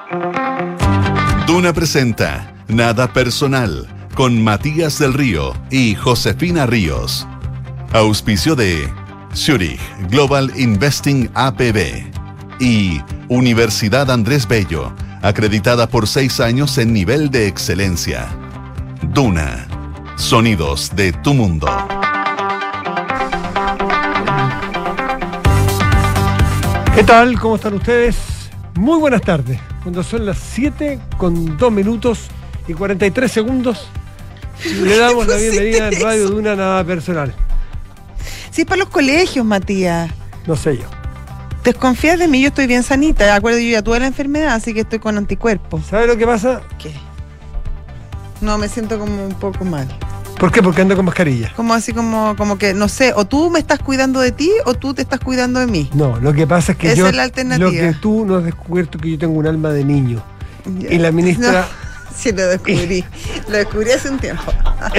Duna presenta Nada Personal con Matías del Río y Josefina Ríos. Auspicio de Zurich Global Investing APB y Universidad Andrés Bello, acreditada por 6 años en nivel de excelencia. Duna, sonidos de tu mundo. ¿Qué tal? ¿Cómo están ustedes? Muy buenas tardes. Cuando son las 7:02 y 43 segundos, le damos la bienvenida en Radio Duna Nada Personal. Sí, para los colegios, Matías. No sé yo. Desconfías de mí, yo estoy bien sanita. De acuerdo, yo ya tuve la enfermedad, así que estoy con anticuerpos. ¿Sabe lo que pasa? ¿Qué? No, me siento como un poco mal. ¿Por qué? Porque ando con mascarilla. Como así, como que, no sé, o tú me estás cuidando de ti o tú te estás cuidando de mí. No, lo que pasa es que Esa es la alternativa. Lo que tú no has descubierto que yo tengo un alma de niño. Ya. Y la ministra... No, sí, lo descubrí. Lo descubrí hace un tiempo.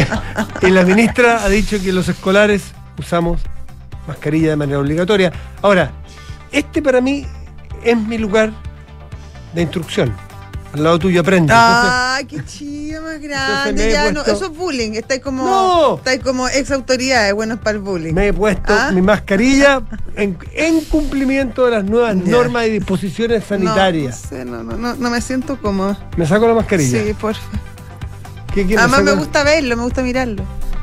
Y la ministra ha dicho que los escolares usamos mascarilla de manera obligatoria. Ahora, este para mí es mi lugar de instrucción. Al lado tuyo aprende. ¡Ay, qué chilla más grande! Ya, no, eso es bullying. Estáis como ex autoridades, buenos para el bullying. Me he puesto mi mascarilla en cumplimiento de las nuevas normas y disposiciones sanitarias. No me siento cómoda. ¿Me saco la mascarilla? Sí, porfa. ¿Qué Además me gusta verlo, me gusta mirarlo.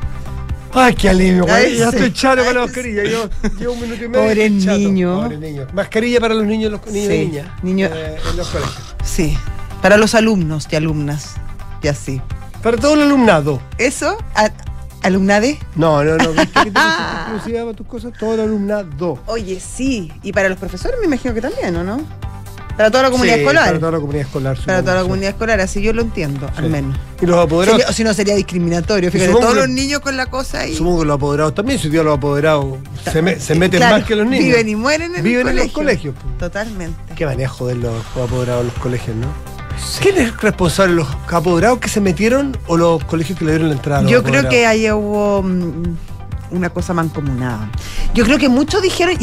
Ay, qué alivio, Ay, ya sí. estoy charo con la mascarilla. Yo llevo 1 minuto y medio. Pobre chato. niño. Pobre niño. Mascarilla para los niños, niños y niñas. En los colegios. Sí, para los alumnos y alumnas. Y así. Para todo el alumnado. ¿Eso? ¿Alumnade? No. ¿Viste que te pusiste exclusiva para tus cosas? Todo el alumnado. Oye, sí. Y para los profesores me imagino que también, ¿o no? Para toda la comunidad escolar. Para toda la comunidad escolar. Para toda la comunidad escolar, así yo lo entiendo, al menos. Y los apoderados. Si no sería discriminatorio. Fíjate, todos los niños con la cosa ahí. Supongo que los apoderados también, si los apoderados se meten claro, más que los niños. Viven y mueren en los colegios. Totalmente. Qué manejo de los apoderados en los colegios, ¿no? Sí. ¿Quién es responsable? ¿Los apoderados que se metieron o los colegios que le dieron la entrada a los apoderados? Creo que ahí hubo una cosa mancomunada. Yo creo que muchos dijeron,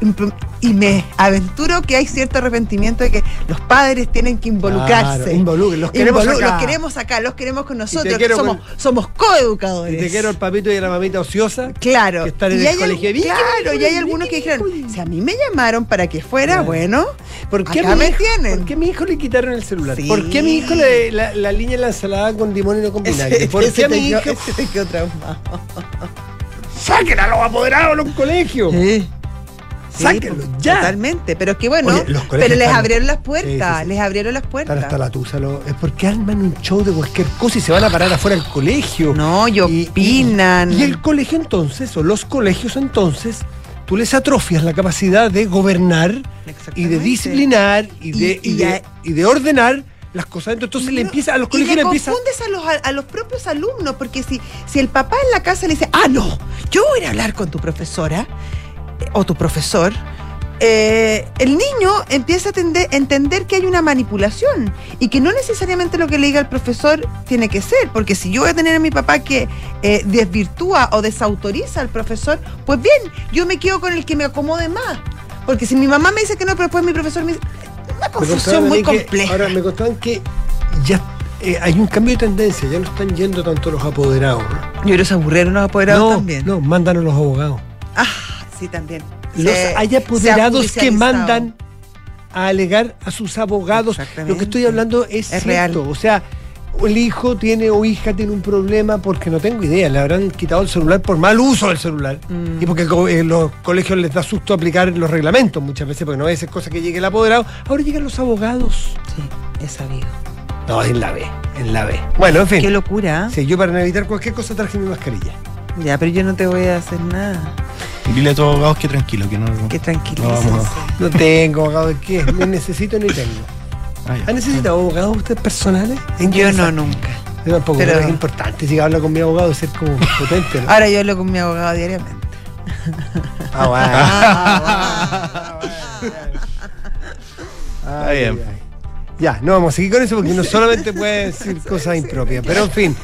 y me aventuro que hay cierto arrepentimiento de que los padres tienen que involucrarse. Claro, los queremos acá. Los queremos con nosotros, que somos coeducadores. Y te quiero el papito y la mamita ociosa. Claro. Que están en el colegio. Claro, y hay algunos que dijeron, si a mí me llamaron para que fuera, bueno, acá me tienen. ¿Por qué a mi hijo le quitaron el celular? Sí. ¿Por qué a mi hijo la línea de la ensalada con limón y no con vinagre? ¿Por qué a mi hijo? Ese te quedó traumado. ¡Saquen a los apoderados de los colegios! Sí. ¡Sáquenlos ya! Totalmente, pero es que bueno, Oye, pero les abrieron las puertas, les abrieron las puertas. Están hasta la tusa, es porque arman un show de cualquier cosa y se van a parar afuera del colegio. No, y opinan. Y el colegio entonces, o los colegios entonces, tú les atrofias la capacidad de gobernar y de disciplinar y de ordenar las cosas. Entonces le empieza a los colegios y le empieza. Confundes a los propios alumnos, porque si el papá en la casa le dice, no, yo voy a ir a hablar con tu profesora o tu profesor, el niño empieza a entender que hay una manipulación y que no necesariamente lo que le diga el profesor tiene que ser, porque si yo voy a tener a mi papá que desvirtúa o desautoriza al profesor, pues bien, yo me quedo con el que me acomode más, porque si mi mamá me dice que no, pero después mi profesor me dice, una confusión muy compleja. Ahora me contaban que ya hay un cambio de tendencia, ya no están yendo tanto los apoderados, ¿no? Yo creo que se aburrieron los apoderados también. No, mandan a los abogados. Sí, también. Hay apoderados que mandan a alegar a sus abogados. Lo que estoy hablando es cierto. Real. O sea, el hijo tiene o hija tiene un problema porque no tengo idea, le habrán quitado el celular por mal uso del celular. Y porque los colegios les da susto aplicar los reglamentos muchas veces, porque no es cosa que llegue el apoderado. Ahora llegan los abogados. Sí, es sabido. No, en la B. Bueno, en fin. Qué locura. Sí, yo para evitar cualquier cosa traje mi mascarilla. Ya, pero yo no te voy a hacer nada. Dile a tus abogados que tranquilo, que no. Que tranquilo. No tengo abogado, ¿qué? Ni necesito ni tengo. ¿Han necesitado abogados ustedes personales? Yo no, nunca. Yo tampoco, pero es importante, si hablo con mi abogado, ser como potente, ¿no? Ahora yo hablo con mi abogado diariamente. Está bien. Ya, no vamos a seguir con eso porque no solamente puede decir cosas impropias, pero en fin.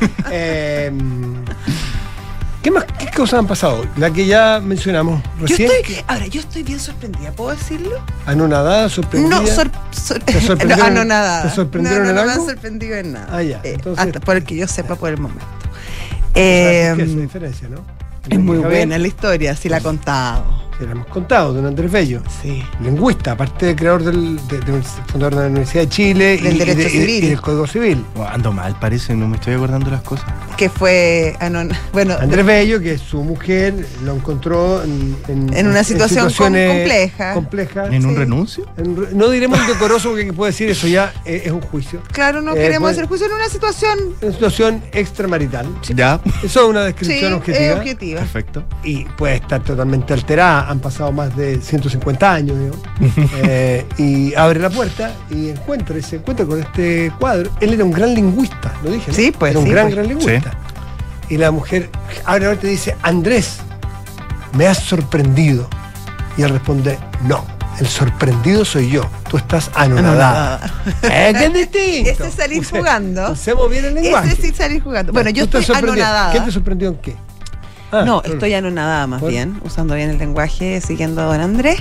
¿Qué cosas han pasado? La que ya mencionamos recién. Ahora, yo estoy bien sorprendida, ¿puedo decirlo? ¿Anonadada, sorprendida? No, ¿Te sorprendieron? Anonadada. ¿Te sorprendieron en no me algo? han sorprendido en nada. Ah, ya. Entonces, hasta por el que yo sepa por el momento. ¿qué es la diferencia, no? Es muy Javier, buena la historia, sí la he contado. que le hemos contado, don Andrés Bello. Sí. Lingüista, aparte de creador fundador de la Universidad de Chile Del derecho civil. y del Código Civil. Oh, ando mal, parece, no me estoy acordando las cosas. Que fue. Bueno, Andrés Bello, que su mujer lo encontró en una situación situaciones compleja. ¿En un Sí. renuncio? No diremos indecoroso porque puede decir eso ya es un juicio. Claro, no queremos pues, hacer juicio en una situación. Una situación extramarital. Ya. Eso es una Sí, descripción es objetiva. objetiva. Perfecto. Y puede estar totalmente alterada. Han pasado más de 150 años, digamos. Y abre la puerta y se encuentra con este cuadro. Él era un gran lingüista, lo dije, ¿no? Sí, pues, era un sí, gran pues. lingüista. Y la mujer abre la puerta y dice: Andrés, me has sorprendido. Y él responde: no, el sorprendido soy yo. Tú estás anonadada. ¿Qué es distinto? Ese es salir jugando. Usemos bien el lenguaje. Ese sí salir jugando. Bueno, yo Tú estás estoy sorprendido. anonadada. ¿Qué te sorprendió en qué? No, estoy anonadada más ¿Por? bien, usando bien el lenguaje, siguiendo a don Andrés.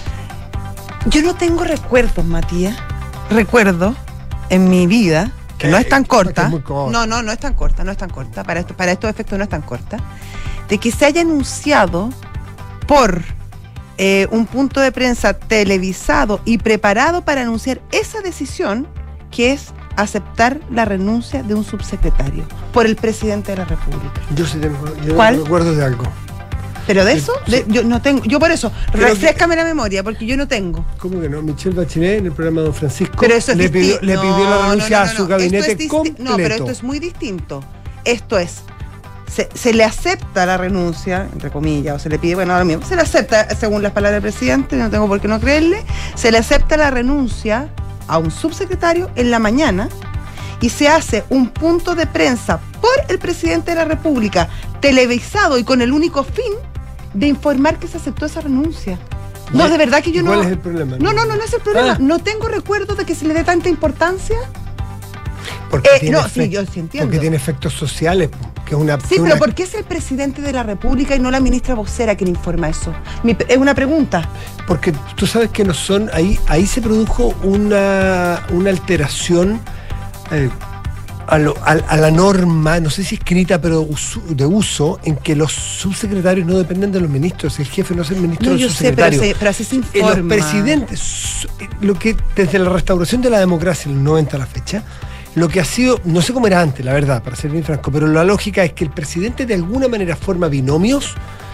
Yo no tengo recuerdos, Matías. Recuerdo en mi vida, que no es tan corta. es muy corta. No es tan corta, no es tan corta. Para estos efectos no es tan corta. De que se haya anunciado por un punto de prensa televisado y preparado para anunciar esa decisión, que es aceptar la renuncia de un subsecretario por el presidente de la República. Yo sí tengo. Yo ¿Cuál? recuerdo de algo. ¿Pero de eso? Sí. Yo no tengo. Yo por eso, Pero refréscame la memoria, porque yo no tengo. ¿Cómo que no? Michelle Bachelet en el programa de Don Francisco Pero eso es le pidió distinto. la renuncia a su Esto gabinete es completo. No, pero esto es muy distinto. Esto es, se le acepta la renuncia, entre comillas, o se le pide, bueno, ahora mismo, se le acepta, según las palabras del presidente, no tengo por qué no creerle, se le acepta la renuncia a un subsecretario en la mañana y se hace un punto de prensa por el presidente de la República, televisado y con el único fin de informar que se aceptó esa renuncia. No, de verdad que yo no... ¿Cuál es el problema? No es el problema. Ah. No tengo recuerdo de que se le dé tanta importancia. Porque tiene sí, yo sí entiendo. Porque tiene efectos sociales, que es una... Sí, pero ¿por qué es el presidente de la República y no la ministra vocera quien informa eso? Es una pregunta. Porque tú sabes que no son... Ahí se produjo una alteración a la norma, no sé si escrita, pero de uso, en que los subsecretarios no dependen de los ministros. El jefe no es el ministro del subsecretario. Pero así se informa. Los presidentes, lo que desde la restauración de la democracia en el 90 a la fecha, lo que ha sido, no sé cómo era antes, la verdad, para ser bien franco, pero la lógica es que el presidente de alguna manera forma binomios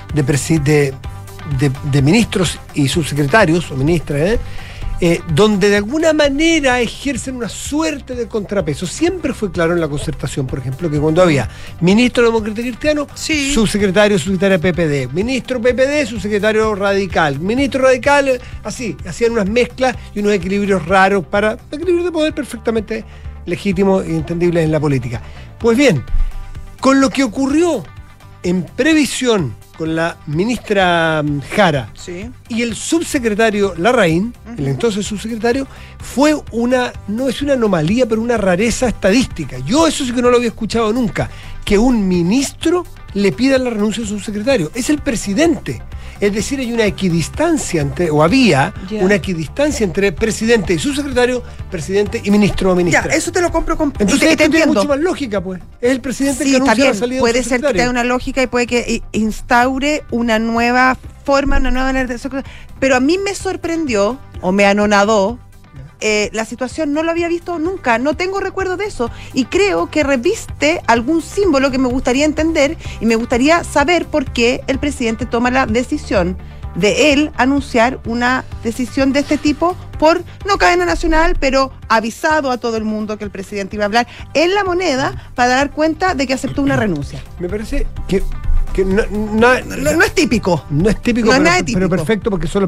de ministros y subsecretarios o ministras, donde de alguna manera ejercen una suerte de contrapeso. Siempre fue claro en la concertación, por ejemplo, que cuando había ministro demócrata cristiano, Sí. subsecretario PPD, ministro PPD, subsecretario radical, ministro radical, así, hacían unas mezclas y unos equilibrios raros para equilibrios de poder perfectamente legítimos e entendibles en la política. Pues bien, con lo que ocurrió en previsión con la ministra Jara Sí. y el subsecretario Larraín, el entonces subsecretario, fue no es una anomalía, pero una rareza estadística. Yo eso sí que no lo había escuchado nunca, que un ministro le pida la renuncia a su subsecretario. Es el presidente. Es decir, hay una equidistancia había una equidistancia entre presidente y subsecretario, presidente y ministro o ministra. Ya, eso te lo compro con... Entonces te esto tiene entiendo. mucho más lógica, pues. Es el presidente Sí, que está anuncia la bien. salida Puede del ser que subsecretario. tenga una lógica y puede que instaure una nueva forma, una nueva manera de hacer. Pero a mí me sorprendió, o me anonadó, la situación no lo había visto nunca, no tengo recuerdo de eso y creo que reviste algún símbolo que me gustaría entender y me gustaría saber por qué el presidente toma la decisión de él anunciar una decisión de este tipo por, no cadena nacional, pero avisado a todo el mundo que el presidente iba a hablar en La Moneda para dar cuenta de que aceptó una renuncia. Me parece que no es típico. No es típico, No es pero, nada típico. pero perfecto porque son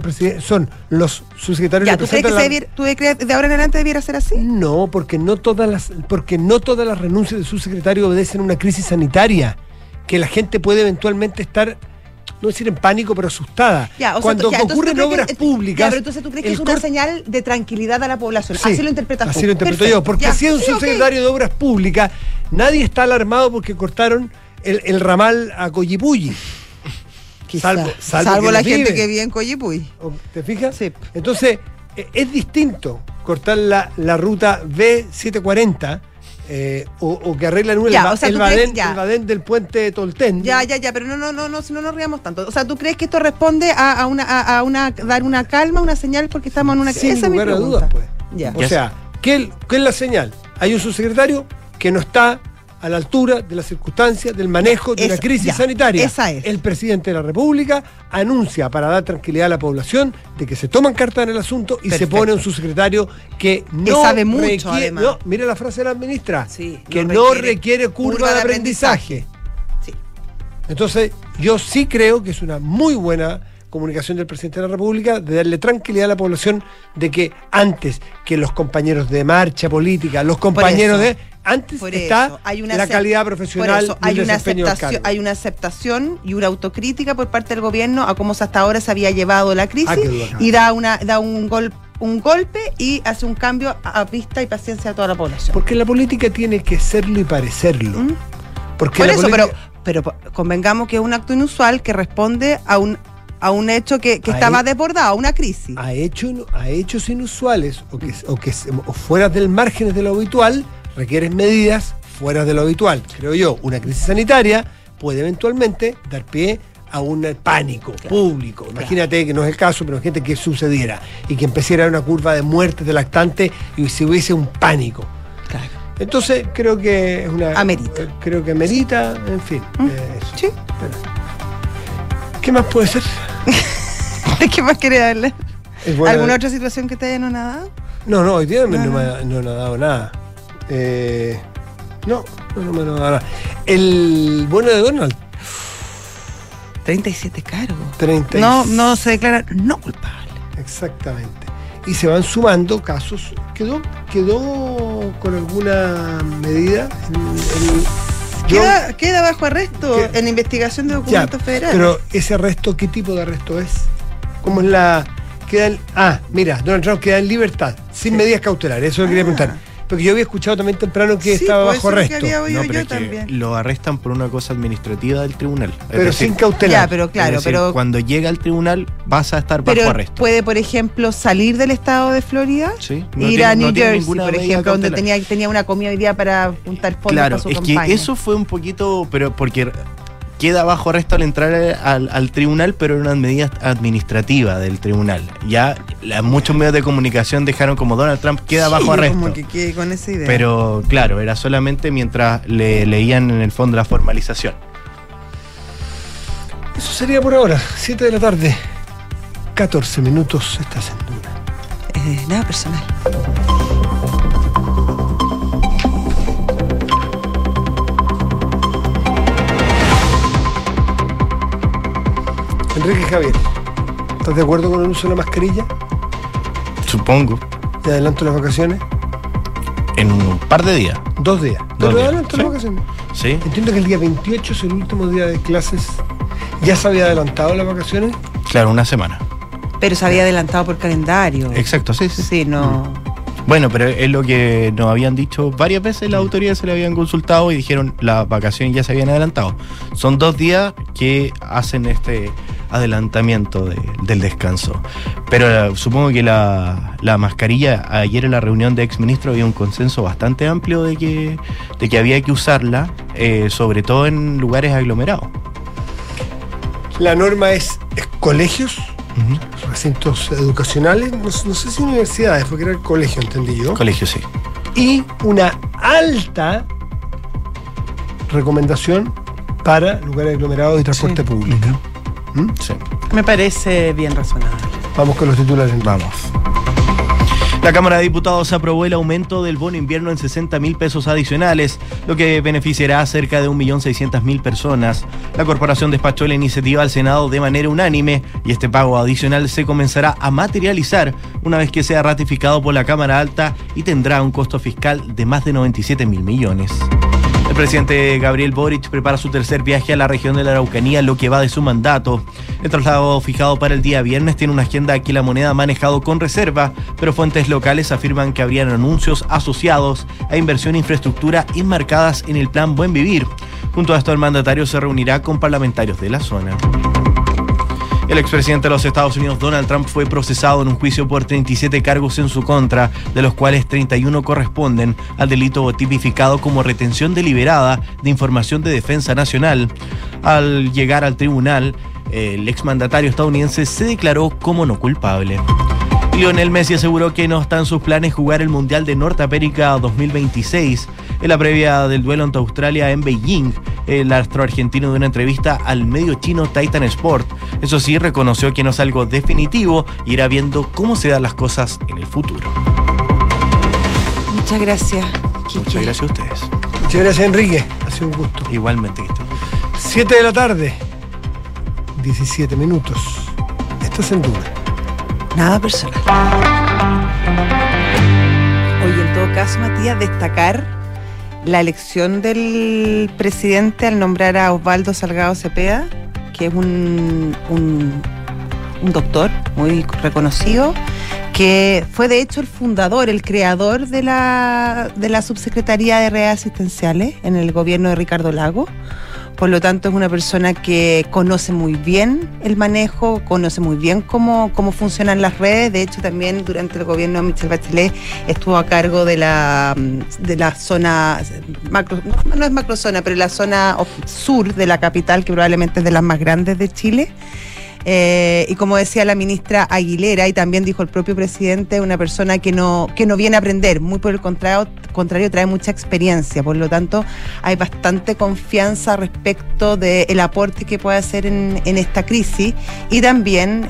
los subsecretarios Ya, ¿tú crees representan que tú crees de ahora en adelante debiera ser así? No, porque no todas las renuncias de subsecretario obedecen a una crisis sanitaria, que la gente puede eventualmente estar, no decir en pánico, pero asustada. Ya, cuando entonces ocurren tú crees obras públicas. Ya, pero entonces tú crees que el es una cor- señal de tranquilidad a la población. Sí, Así lo interpretas tú. Así lo interpreto Perfecto. yo, porque Ya, si es un sí, ok. subsecretario de obras públicas, nadie está alarmado porque cortaron el ramal a Coyipulli. Quizá. Salvo que la no gente vive. que vive en Coyipulli. ¿Te fijas? Sí. Entonces, es distinto. cortar la ruta B740 o que arreglan el badén del puente Tolten. Ya, pero no nos riamos tanto. O sea, ¿tú crees que esto responde a dar una calma, una señal porque estamos en una crisis? Sin lugar a dudas, pues. Ya. O sea, ¿qué es la señal? Hay un subsecretario que no está a la altura de las circunstancias del manejo de una crisis sanitaria. Esa es. El presidente de la República anuncia para dar tranquilidad a la población de que se toman cartas en el asunto y se pone un subsecretario que no sabe mucho, además. No, mire la frase de la ministra, sí, que no requiere curva de aprendizaje. Sí. Entonces, yo sí creo que es una muy buena comunicación del presidente de la República de darle tranquilidad a la población de que antes que los compañeros de marcha política, los compañeros antes está la calidad profesional y el desempeño del cargo. Hay una aceptación y una autocrítica por parte del gobierno a cómo hasta ahora se había llevado la crisis y da un golpe y hace un cambio a vista y paciencia a toda la población. Porque la política tiene que serlo y parecerlo. Porque por eso, pero convengamos que es un acto inusual que responde a un hecho que estaba desbordado, a una crisis. A hechos inusuales o fuera del margen de lo habitual, requieren medidas fuera de lo habitual. Creo yo, una crisis sanitaria puede eventualmente dar pie a un pánico público. Imagínate que no es el caso, pero imagínate que sucediera y que empezara una curva de muertes de lactantes y si hubiese un pánico. Claro. Entonces creo que es creo que merita, en fin. Eso. Sí. ¿Qué más puede ser? ¿Qué más querés darle? ¿Alguna otra situación que te haya nadado? No, hoy día no me ha nadado nada. No me ha nadado nada. El bono de Donald. 37 cargos. No se declara no culpable. Exactamente. Y se van sumando casos. ¿Quedó con alguna medida? Queda bajo arresto en investigación de documentos federales. Pero ese arresto, ¿qué tipo de arresto es? ¿Cómo es la...? Donald Trump queda en libertad, sin medidas cautelares, eso lo quería preguntar. Porque yo había escuchado también temprano que estaba bajo arresto. Pero es que lo arrestan por una cosa administrativa del tribunal. Pero sin cautelar. Ya, pero claro, cuando llega al tribunal vas a estar bajo arresto. ¿Puede, por ejemplo, salir del estado de Florida? Sí. Ir a New Jersey, por ejemplo, donde tenía una comida hoy día para juntar fondos para su campaña. Claro, es que eso fue un poquito, pero porque queda bajo arresto al entrar al tribunal, pero era una medida administrativa del tribunal. Ya muchos medios de comunicación dejaron como Donald Trump queda bajo arresto. Como que quede con esa idea. Pero claro, era solamente mientras le leían en el fondo la formalización. Eso sería por ahora, 7 de la tarde, 14 minutos, estás en Duna. Nada personal. Enrique Javier, ¿estás de acuerdo con el uso de la mascarilla? Supongo. ¿Te adelanto las vacaciones? En un par de días. 2 días. ¿Te adelanto las vacaciones? Sí. Entiendo que el día 28 es el último día de clases. ¿Ya se había adelantado las vacaciones? Claro, una semana. Pero se había adelantado por calendario. Exacto, sí. Sí, no... Bueno, pero es lo que nos habían dicho varias veces, las autoridades se le habían consultado y dijeron las vacaciones ya se habían adelantado. Son 2 días que hacen este adelantamiento del descanso. Pero supongo que la mascarilla, ayer en la reunión de exministros había un consenso bastante amplio de que había que usarla, sobre todo en lugares aglomerados. La norma es colegios, recintos educacionales, no sé si universidades, porque era el colegio, entendí yo. Colegio, sí. Y una alta recomendación para lugares aglomerados y transporte público. Sí. Me parece bien razonable. Vamos con los titulares. Vamos. La Cámara de Diputados aprobó el aumento del bono invierno en 60.000 pesos adicionales, lo que beneficiará a cerca de 1.600.000 personas. La corporación despachó la iniciativa al Senado de manera unánime y este pago adicional se comenzará a materializar una vez que sea ratificado por la Cámara Alta y tendrá un costo fiscal de más de 97.000 millones. El presidente Gabriel Boric prepara su tercer viaje a la región de la Araucanía, lo que va de su mandato. El traslado fijado para el día viernes tiene una agenda que la moneda ha manejado con reserva, pero fuentes locales afirman que habrían anuncios asociados a inversión en infraestructura enmarcadas en el plan Buen Vivir. Junto a esto, el mandatario se reunirá con parlamentarios de la zona. El expresidente de los Estados Unidos, Donald Trump, fue procesado en un juicio por 37 cargos en su contra, de los cuales 31 corresponden al delito tipificado como retención deliberada de información de defensa nacional. Al llegar al tribunal, el exmandatario estadounidense se declaró como no culpable. Lionel Messi aseguró que no está en sus planes jugar el Mundial de Norteamérica 2026. En la previa del duelo ante Australia en Beijing, el astro argentino dio una entrevista al medio chino Titan Sport. Eso sí, reconoció que no es algo definitivo y irá viendo cómo se dan las cosas en el futuro. Muchas gracias, Kiki. Muchas gracias a ustedes. Muchas gracias, Enrique. Ha sido un gusto. Igualmente, que estén. 7 de la tarde, 17 minutos. Estás en Duna. Nada personal. Oye, en todo caso, Matías, destacar la elección del presidente al nombrar a Osvaldo Salgado Cepeda, que es un doctor muy reconocido, que fue de hecho el fundador, el creador de la Subsecretaría de Redes Asistenciales en el gobierno de Ricardo Lagos. Por lo tanto, es una persona que conoce muy bien el manejo, conoce muy bien cómo funcionan las redes. De hecho, también durante el gobierno de Michelle Bachelet estuvo a cargo de la zona macro, no es macrozona, pero la zona sur de la capital, que probablemente es de las más grandes de Chile. Y como decía la ministra Aguilera, y también dijo el propio presidente, una persona que no viene a aprender, muy por el contrario trae mucha experiencia. Por lo tanto, hay bastante confianza respecto del aporte que puede hacer en esta crisis, y también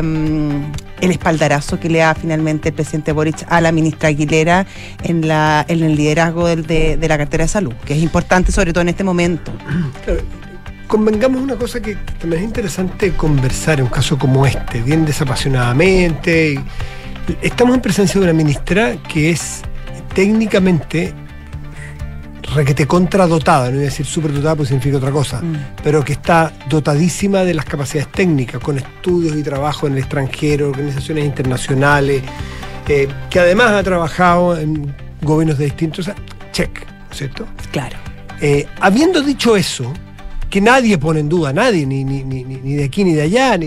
el espaldarazo que le da finalmente el presidente Boric a la ministra Aguilera en el liderazgo de la cartera de salud, que es importante sobre todo en este momento. Claro. Convengamos una cosa que también es interesante conversar en un caso como este, bien desapasionadamente. Estamos en presencia de una ministra que es técnicamente requete contradotada, no voy a decir superdotada porque significa otra cosa, pero que está dotadísima de las capacidades técnicas, con estudios y trabajo en el extranjero, organizaciones internacionales, que además ha trabajado en gobiernos de distintos... check, ¿no es cierto? Claro. Habiendo dicho eso, que nadie pone en duda, nadie, ni de aquí ni de allá,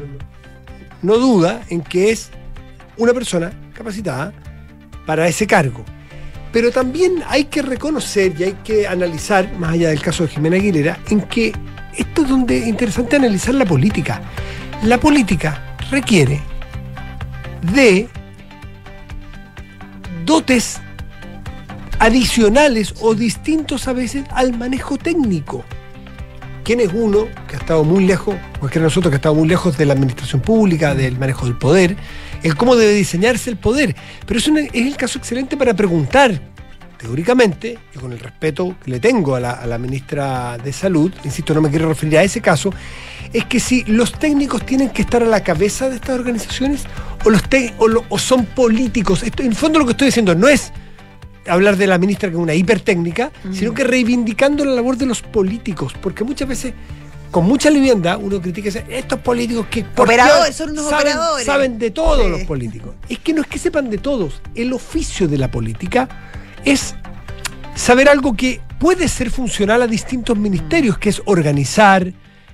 no duda en que es una persona capacitada para ese cargo. Pero también hay que reconocer y hay que analizar, más allá del caso de Jimena Aguilera, en que esto es donde es interesante analizar la política. La política requiere de dotes adicionales o distintos a veces al manejo técnico. ¿Quién es uno que ha estado muy lejos, cualquiera de nosotros que ha estado muy lejos de la administración pública, del manejo del poder, el cómo debe diseñarse el poder? Pero es el caso excelente para preguntar, teóricamente, y con el respeto que le tengo a la ministra de Salud, insisto, no me quiero referir a ese caso, es que si los técnicos tienen que estar a la cabeza de estas organizaciones o son políticos. Esto, en el fondo lo que estoy diciendo no es hablar de la ministra que es una hipertécnica, sino que reivindicando la labor de los políticos, porque muchas veces, con mucha liviandad, uno critica estos políticos que operadores, son unos operadores. Saben de todos los políticos. Es que no es que sepan de todos. El oficio de la política es saber algo que puede ser funcional a distintos ministerios, que es organizar,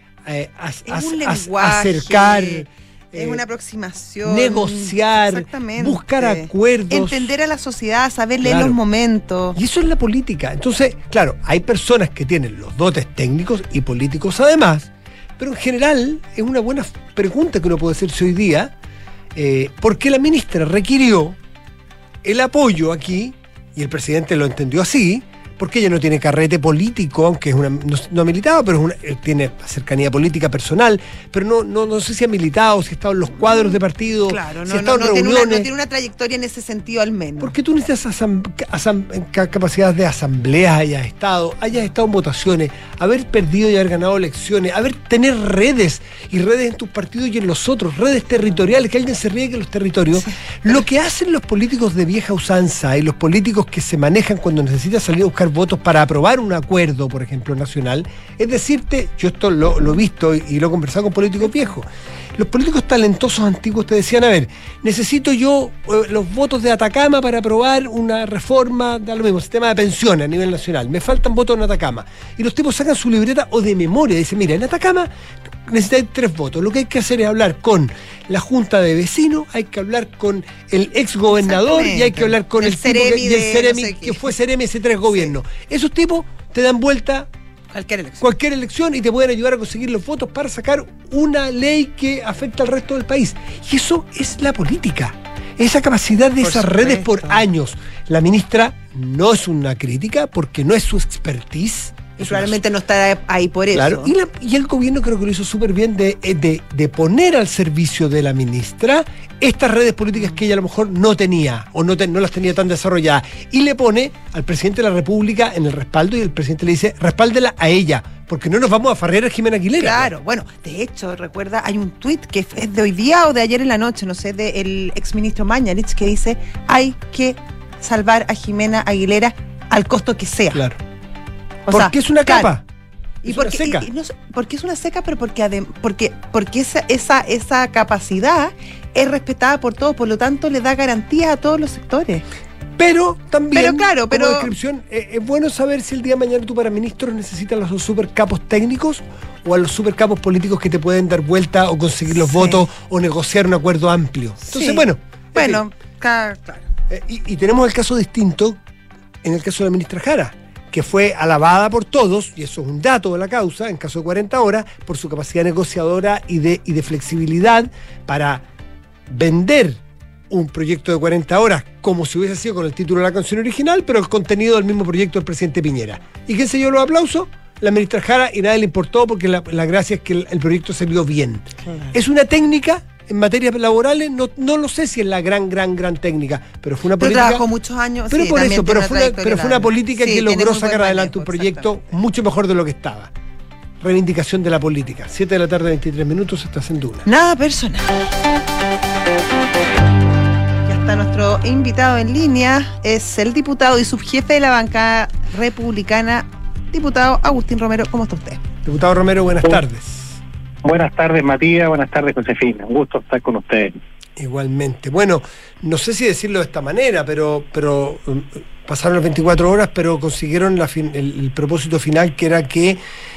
acercar, es una aproximación, negociar, buscar acuerdos, entender a la sociedad, saber leer los momentos. Y eso es la política. Entonces, claro, hay personas que tienen los dotes técnicos y políticos además, pero en general es una buena pregunta que uno puede hacerse hoy día, ¿por qué la ministra requirió el apoyo aquí? Y el presidente lo entendió así, porque ella no tiene carrete político, aunque es no ha militado, pero tiene cercanía política personal, pero no sé si ha militado, si ha estado en los cuadros de partido, claro, si ha estado en reuniones. No tiene una trayectoria en ese sentido al menos. Porque tú necesitas capacidad de asambleas, hayas estado en votaciones, haber perdido y haber ganado elecciones, tener redes en tus partidos y en los otros, redes territoriales, que alguien se ríe que los territorios. Sí. Lo que hacen los políticos de vieja usanza y los políticos que se manejan cuando necesitan salir a buscar votos para aprobar un acuerdo, por ejemplo, nacional, es decirte, yo esto lo he visto y lo he conversado con políticos viejos. Los políticos talentosos antiguos te decían, a ver, necesito yo los votos de Atacama para aprobar una reforma, da lo mismo, sistema de pensiones a nivel nacional, me faltan votos en Atacama. Y los tipos sacan su libreta o de memoria, dicen, mira, en Atacama necesitáis 3 votos. Lo que hay que hacer es hablar con la junta de vecinos, hay que hablar con el ex gobernador y hay que hablar con el tipo que fue Ceremi ese 3 gobiernos. Esos tipos te dan vuelta cualquier elección y te pueden ayudar a conseguir los votos para sacar una ley que afecta al resto del país. Y eso es la política. Esa capacidad de esas redes por años. La ministra no es una crítica porque no es su expertise. Probablemente no está ahí por eso. Claro, y el gobierno creo que lo hizo súper bien de poner al servicio de la ministra estas redes políticas que ella a lo mejor no tenía o no las tenía tan desarrolladas. Y le pone al presidente de la República en el respaldo y el presidente le dice, respáldela a ella, porque no nos vamos a farrear a Jimena Aguilera. Claro, bueno, de hecho, recuerda, hay un tuit que es de hoy día o de ayer en la noche, no sé, del exministro Mañalich, que dice, hay que salvar a Jimena Aguilera al costo que sea. Claro. Porque es una capa. Y porque, una seca. Porque es una seca, pero porque esa capacidad es respetada por todos, por lo tanto le da garantía a todos los sectores. Pero también, como descripción, es bueno saber si el día de mañana tú para ministros necesitas a los supercapos técnicos o a los supercapos políticos que te pueden dar vuelta o conseguir los votos o negociar un acuerdo amplio. Entonces, claro. Y tenemos el caso distinto en el caso de la ministra Jara, que fue alabada por todos, y eso es un dato de la causa, en caso de 40 horas, por su capacidad negociadora y de flexibilidad para vender un proyecto de 40 horas como si hubiese sido con el título de la canción original, pero el contenido del mismo proyecto del presidente Piñera. ¿Y quién se dio los aplausos? La ministra Jara, y nadie le importó porque la gracia es que el proyecto se vio bien. Claro. Es una técnica en materias laborales, no lo sé si es la gran técnica, pero fue una política. Trabajó muchos años. Pero fue una política que logró sacar adelante un proyecto mucho mejor de lo que estaba. Reivindicación de la política. 7 de la tarde, 23 minutos, estás en Duna. Nada personal. Ya está nuestro invitado en línea, es el diputado y subjefe de la bancada republicana, diputado Agustín Romero. ¿Cómo está usted? Diputado Romero, buenas tardes. Buenas tardes, Matías. Buenas tardes, Josefina. Un gusto estar con ustedes. Igualmente. Bueno, no sé si decirlo de esta manera, pero pasaron las 24 horas, pero consiguieron el propósito final, que era que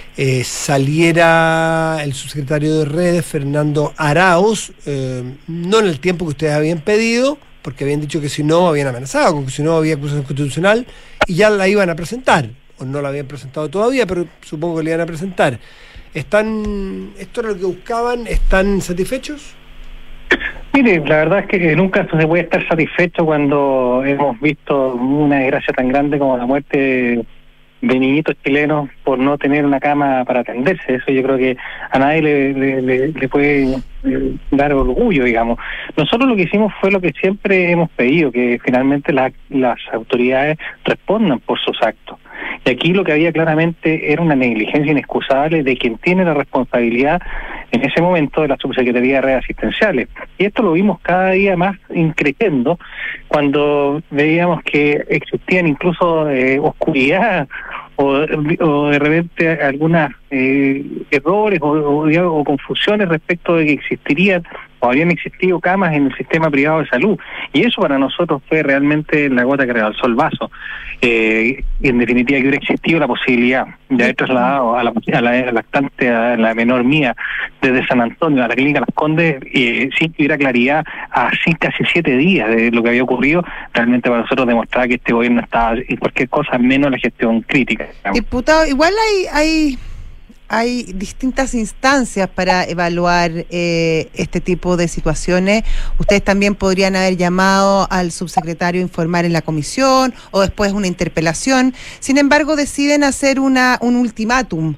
saliera el subsecretario de Redes, Fernando Arauz, no en el tiempo que ustedes habían pedido, porque habían dicho que si no, habían amenazado, con que si no había acusación constitucional, y ya la iban a presentar, o no la habían presentado todavía, pero supongo que la iban a presentar. ¿Esto era lo que buscaban? ¿Están satisfechos? Mire, la verdad es que nunca se puede estar satisfecho cuando hemos visto una desgracia tan grande como la muerte de niñitos chilenos por no tener una cama para atenderse. Eso yo creo que a nadie le puede dar orgullo, digamos. Nosotros lo que hicimos fue lo que siempre hemos pedido, que finalmente las autoridades respondan por sus actos. Y aquí lo que había claramente era una negligencia inexcusable de quien tiene la responsabilidad en ese momento de la Subsecretaría de Redes Asistenciales. Y esto lo vimos cada día más increciendo cuando veíamos que existían incluso oscuridad o de repente algunas errores o confusiones respecto de que existirían o habían existido camas en el sistema privado de salud. Y eso para nosotros fue realmente la gota que rebalsó el vaso. En definitiva, que hubiera existido la posibilidad de haber trasladado a la lactante, a la menor mía, desde San Antonio a la clínica Las Condes, sin que hubiera claridad a casi 7 días de lo que había ocurrido, realmente para nosotros demostraba que este gobierno estaba en cualquier cosa menos la gestión crítica. Diputado, igual hay distintas instancias para evaluar este tipo de situaciones. Ustedes también podrían haber llamado al subsecretario a informar en la comisión o después una interpelación. Sin embargo, deciden hacer un ultimátum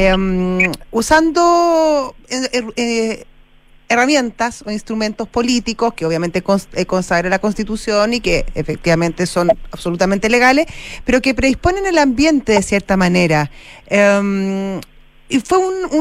usando herramientas o instrumentos políticos que obviamente consagra la Constitución y que efectivamente son absolutamente legales, pero que predisponen el ambiente de cierta manera. Y fue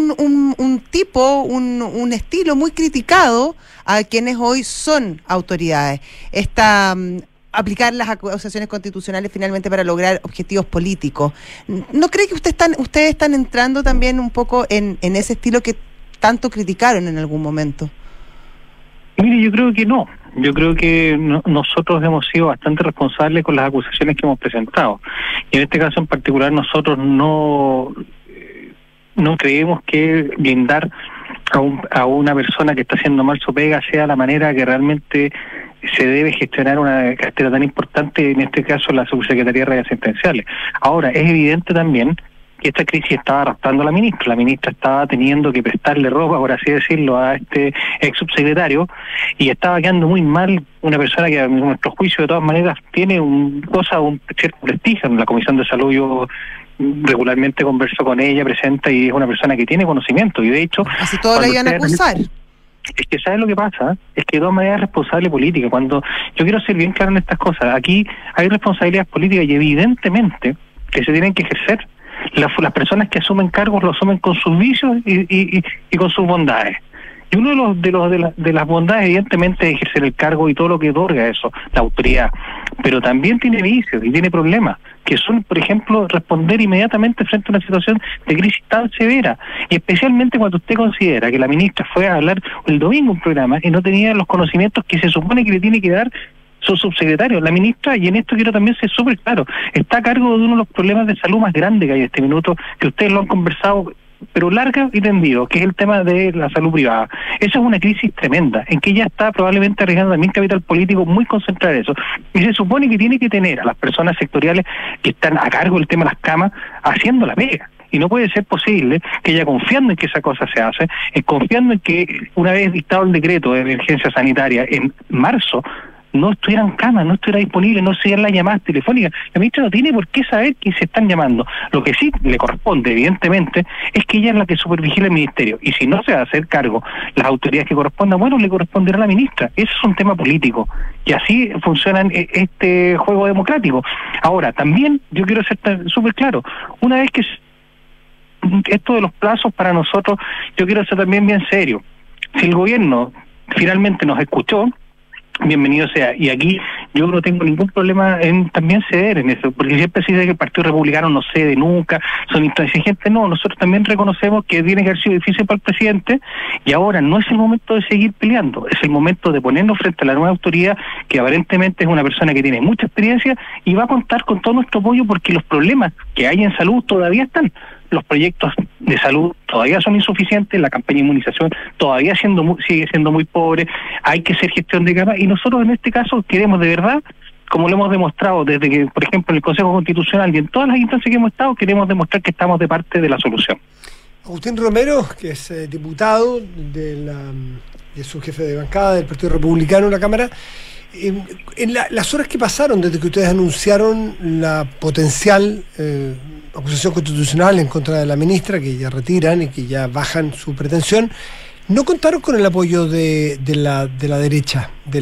un estilo muy criticado a quienes hoy son autoridades. Aplicar las acusaciones constitucionales finalmente para lograr objetivos políticos. ¿No cree que ustedes están entrando también un poco en ese estilo que tanto criticaron en algún momento? Mire, yo creo que no. Yo creo que nosotros hemos sido bastante responsables con las acusaciones que hemos presentado. Y en este caso en particular nosotros no creemos que blindar a una persona que está haciendo mal su pega sea la manera que realmente se debe gestionar una cartera tan importante, en este caso la Subsecretaría de Redes Asistenciales. Ahora, es evidente también que esta crisis estaba arrastrando a la ministra estaba teniendo que prestarle ropa, por así decirlo, a este ex subsecretario, y estaba quedando muy mal una persona que a nuestro juicio de todas maneras tiene un cierto prestigio en la Comisión de Salud. Yo regularmente converso con ella, presenta, y es una persona que tiene conocimiento, y de hecho... Así todos la iban a acusar. Es que ¿sabes lo que pasa? Es que de todas maneras es responsable política. Cuando yo quiero ser bien claro en estas cosas, aquí hay responsabilidades políticas y evidentemente que se tienen que ejercer. Las personas que asumen cargos lo asumen con sus vicios y con sus bondades. Y uno de las bondades, evidentemente, es ejercer el cargo y todo lo que otorga eso, la autoridad. Pero también tiene vicios y tiene problemas, que son, por ejemplo, responder inmediatamente frente a una situación de crisis tan severa. Y especialmente cuando usted considera que la ministra fue a hablar el domingo en un programa y no tenía los conocimientos que se supone que le tiene que dar su subsecretario. La ministra, y en esto quiero también ser súper claro, está a cargo de uno de los problemas de salud más grandes que hay en este minuto, que ustedes lo han conversado pero larga y tendido, que es el tema de la salud privada. Esa es una crisis tremenda, en que ella está probablemente arriesgando también capital político muy concentrado en eso. Y se supone que tiene que tener a las personas sectoriales que están a cargo del tema de las camas haciendo la pega. Y no puede ser posible que ella, confiando en que esa cosa se hace, confiando en que una vez dictado el decreto de emergencia sanitaria en marzo, no estuviera en cama, no estuviera disponible, no se dieran las llamadas telefónicas. La ministra no tiene por qué saber que se están llamando. Lo que sí le corresponde, evidentemente, es que ella es la que supervigila el ministerio. Y si no se va a hacer cargo las autoridades que correspondan, bueno, le corresponderá a la ministra. Eso es un tema político. Y así funciona este juego democrático. Ahora, también yo quiero ser súper claro. Una vez que esto de los plazos para nosotros, yo quiero ser también bien serio. Si el gobierno finalmente nos escuchó, bienvenido sea. Y aquí yo no tengo ningún problema en también ceder en eso, porque siempre se dice que el Partido Republicano no cede nunca, son intransigentes. No, nosotros también reconocemos que tiene que haber sido difícil para el presidente, y ahora no es el momento de seguir peleando, es el momento de ponernos frente a la nueva autoridad, que aparentemente es una persona que tiene mucha experiencia y va a contar con todo nuestro apoyo, porque los problemas que hay en salud todavía están. Los proyectos de salud todavía son insuficientes, la campaña de inmunización todavía sigue siendo muy pobre, hay que hacer gestión de camas, y nosotros en este caso queremos de verdad, como lo hemos demostrado desde que, por ejemplo, en el Consejo Constitucional y en todas las instancias que hemos estado, queremos demostrar que estamos de parte de la solución. Agustín Romero, que es diputado es su jefe de bancada del Partido Republicano en la Cámara. En las horas que pasaron desde que ustedes anunciaron la potencial acusación constitucional en contra de la ministra, que ya retiran y que ya bajan su pretensión, no contaron con el apoyo de la derecha, de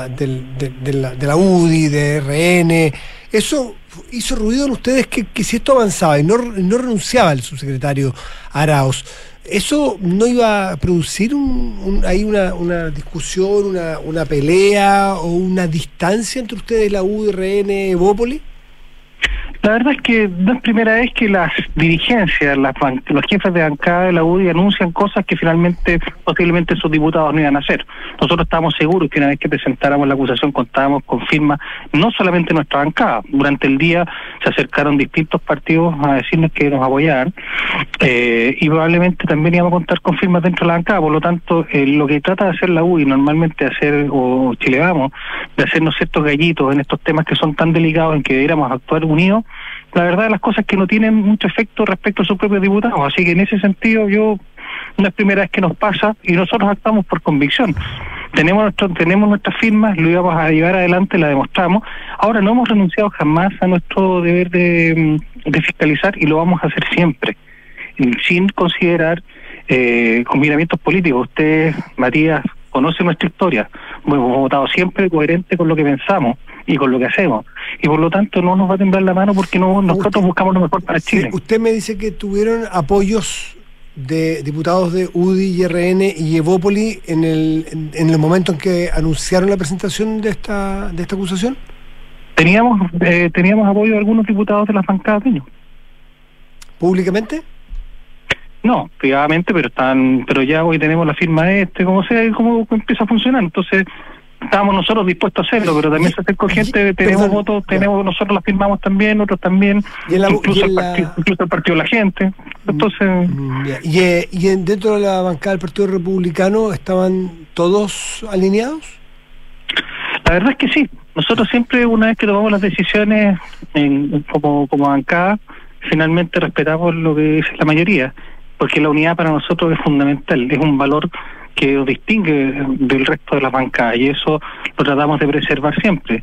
la UDI, de RN. Eso hizo ruido en ustedes que si esto avanzaba y no renunciaba el subsecretario Arauz, ¿eso no iba a producir ahí una discusión, una pelea o una distancia entre ustedes, la UDI, RN, Evópoli? La verdad es que no es primera vez que las dirigencias, los jefes de bancada de la UDI anuncian cosas que finalmente, posiblemente sus diputados no iban a hacer. Nosotros estábamos seguros que una vez que presentáramos la acusación contábamos con firmas, no solamente nuestra bancada. Durante el día se acercaron distintos partidos a decirnos que nos apoyaban, y probablemente también íbamos a contar con firmas dentro de la bancada. Por lo tanto, lo que trata de hacer la UDI normalmente o Chile Vamos, de hacernos ciertos gallitos en estos temas que son tan delicados en que debiéramos actuar unidos, la verdad las cosas que no tienen mucho efecto respecto a sus propios diputados. Así que en ese sentido no es primera vez que nos pasa, y nosotros actuamos por convicción. Tenemos nuestras firmas, lo íbamos a llevar adelante, la demostramos. Ahora no hemos renunciado jamás a nuestro deber de fiscalizar, y lo vamos a hacer siempre, sin considerar combinamientos políticos. Usted, Matías, conoce nuestra historia. Hemos votado siempre coherente con lo que pensamos y con lo que hacemos, y por lo tanto no nos va a temblar la mano, porque nosotros buscamos lo mejor para Chile. Sí, usted me dice que tuvieron apoyos de diputados de UDI, RN y Evópoli en el momento en que anunciaron la presentación de esta acusación. Teníamos apoyo de algunos diputados de las bancadas de ellos. ¿Públicamente? No, privadamente, pero ya hoy tenemos la firma como sea, cómo empieza a funcionar. Entonces, estábamos nosotros dispuestos a hacerlo, pero también se acercó gente, tenemos Perdón, votos, ya. nosotros las firmamos también, otros también, Y en la- incluso, y en incluso el partido de la gente. Entonces, Ya. Dentro de la bancada del Partido Republicano estaban todos alineados. la verdad es que sí. Nosotros siempre, una vez que tomamos las decisiones como bancada, finalmente respetamos lo que dice la mayoría, porque la unidad para nosotros es fundamental, es un valor que nos distingue del resto de las bancadas, y eso lo tratamos de preservar siempre.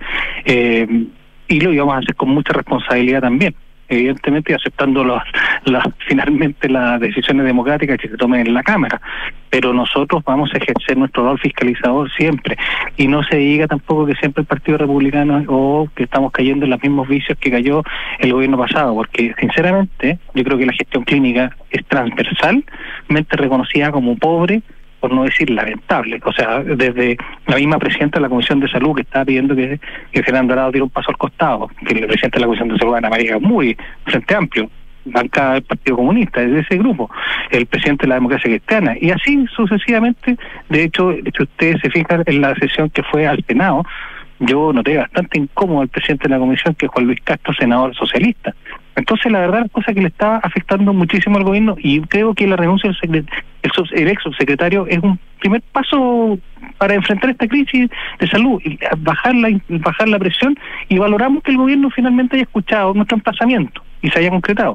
Y lo íbamos a hacer con mucha responsabilidad también, evidentemente, y aceptando finalmente las decisiones democráticas que se tomen en la Cámara. Pero nosotros vamos a ejercer nuestro rol fiscalizador siempre, y no se diga tampoco que siempre el Partido Republicano o que estamos cayendo en los mismos vicios que cayó el gobierno pasado, porque sinceramente yo creo que la gestión clínica es transversalmente reconocida como pobre, por no decir lamentable. O sea, desde la misma presidenta de la Comisión de Salud, que estaba pidiendo que Fernando Arado diera un paso al costado, que el presidente de la Comisión de Salud, Ana María Muy, Frente Amplio, bancada del Partido Comunista, desde ese grupo, el presidente de la Democracia Cristiana, y así sucesivamente. De hecho, si ustedes se fijan en la sesión que fue al Senado, yo noté bastante incómodo al presidente de la comisión, que es Juan Luis Castro, senador socialista. Entonces, la verdad, cosa que le está afectando muchísimo al gobierno, y creo que la renuncia del ex subsecretario es un primer paso para enfrentar esta crisis de salud, y bajar la presión, y valoramos que el gobierno finalmente haya escuchado nuestro emplazamiento y se haya concretado.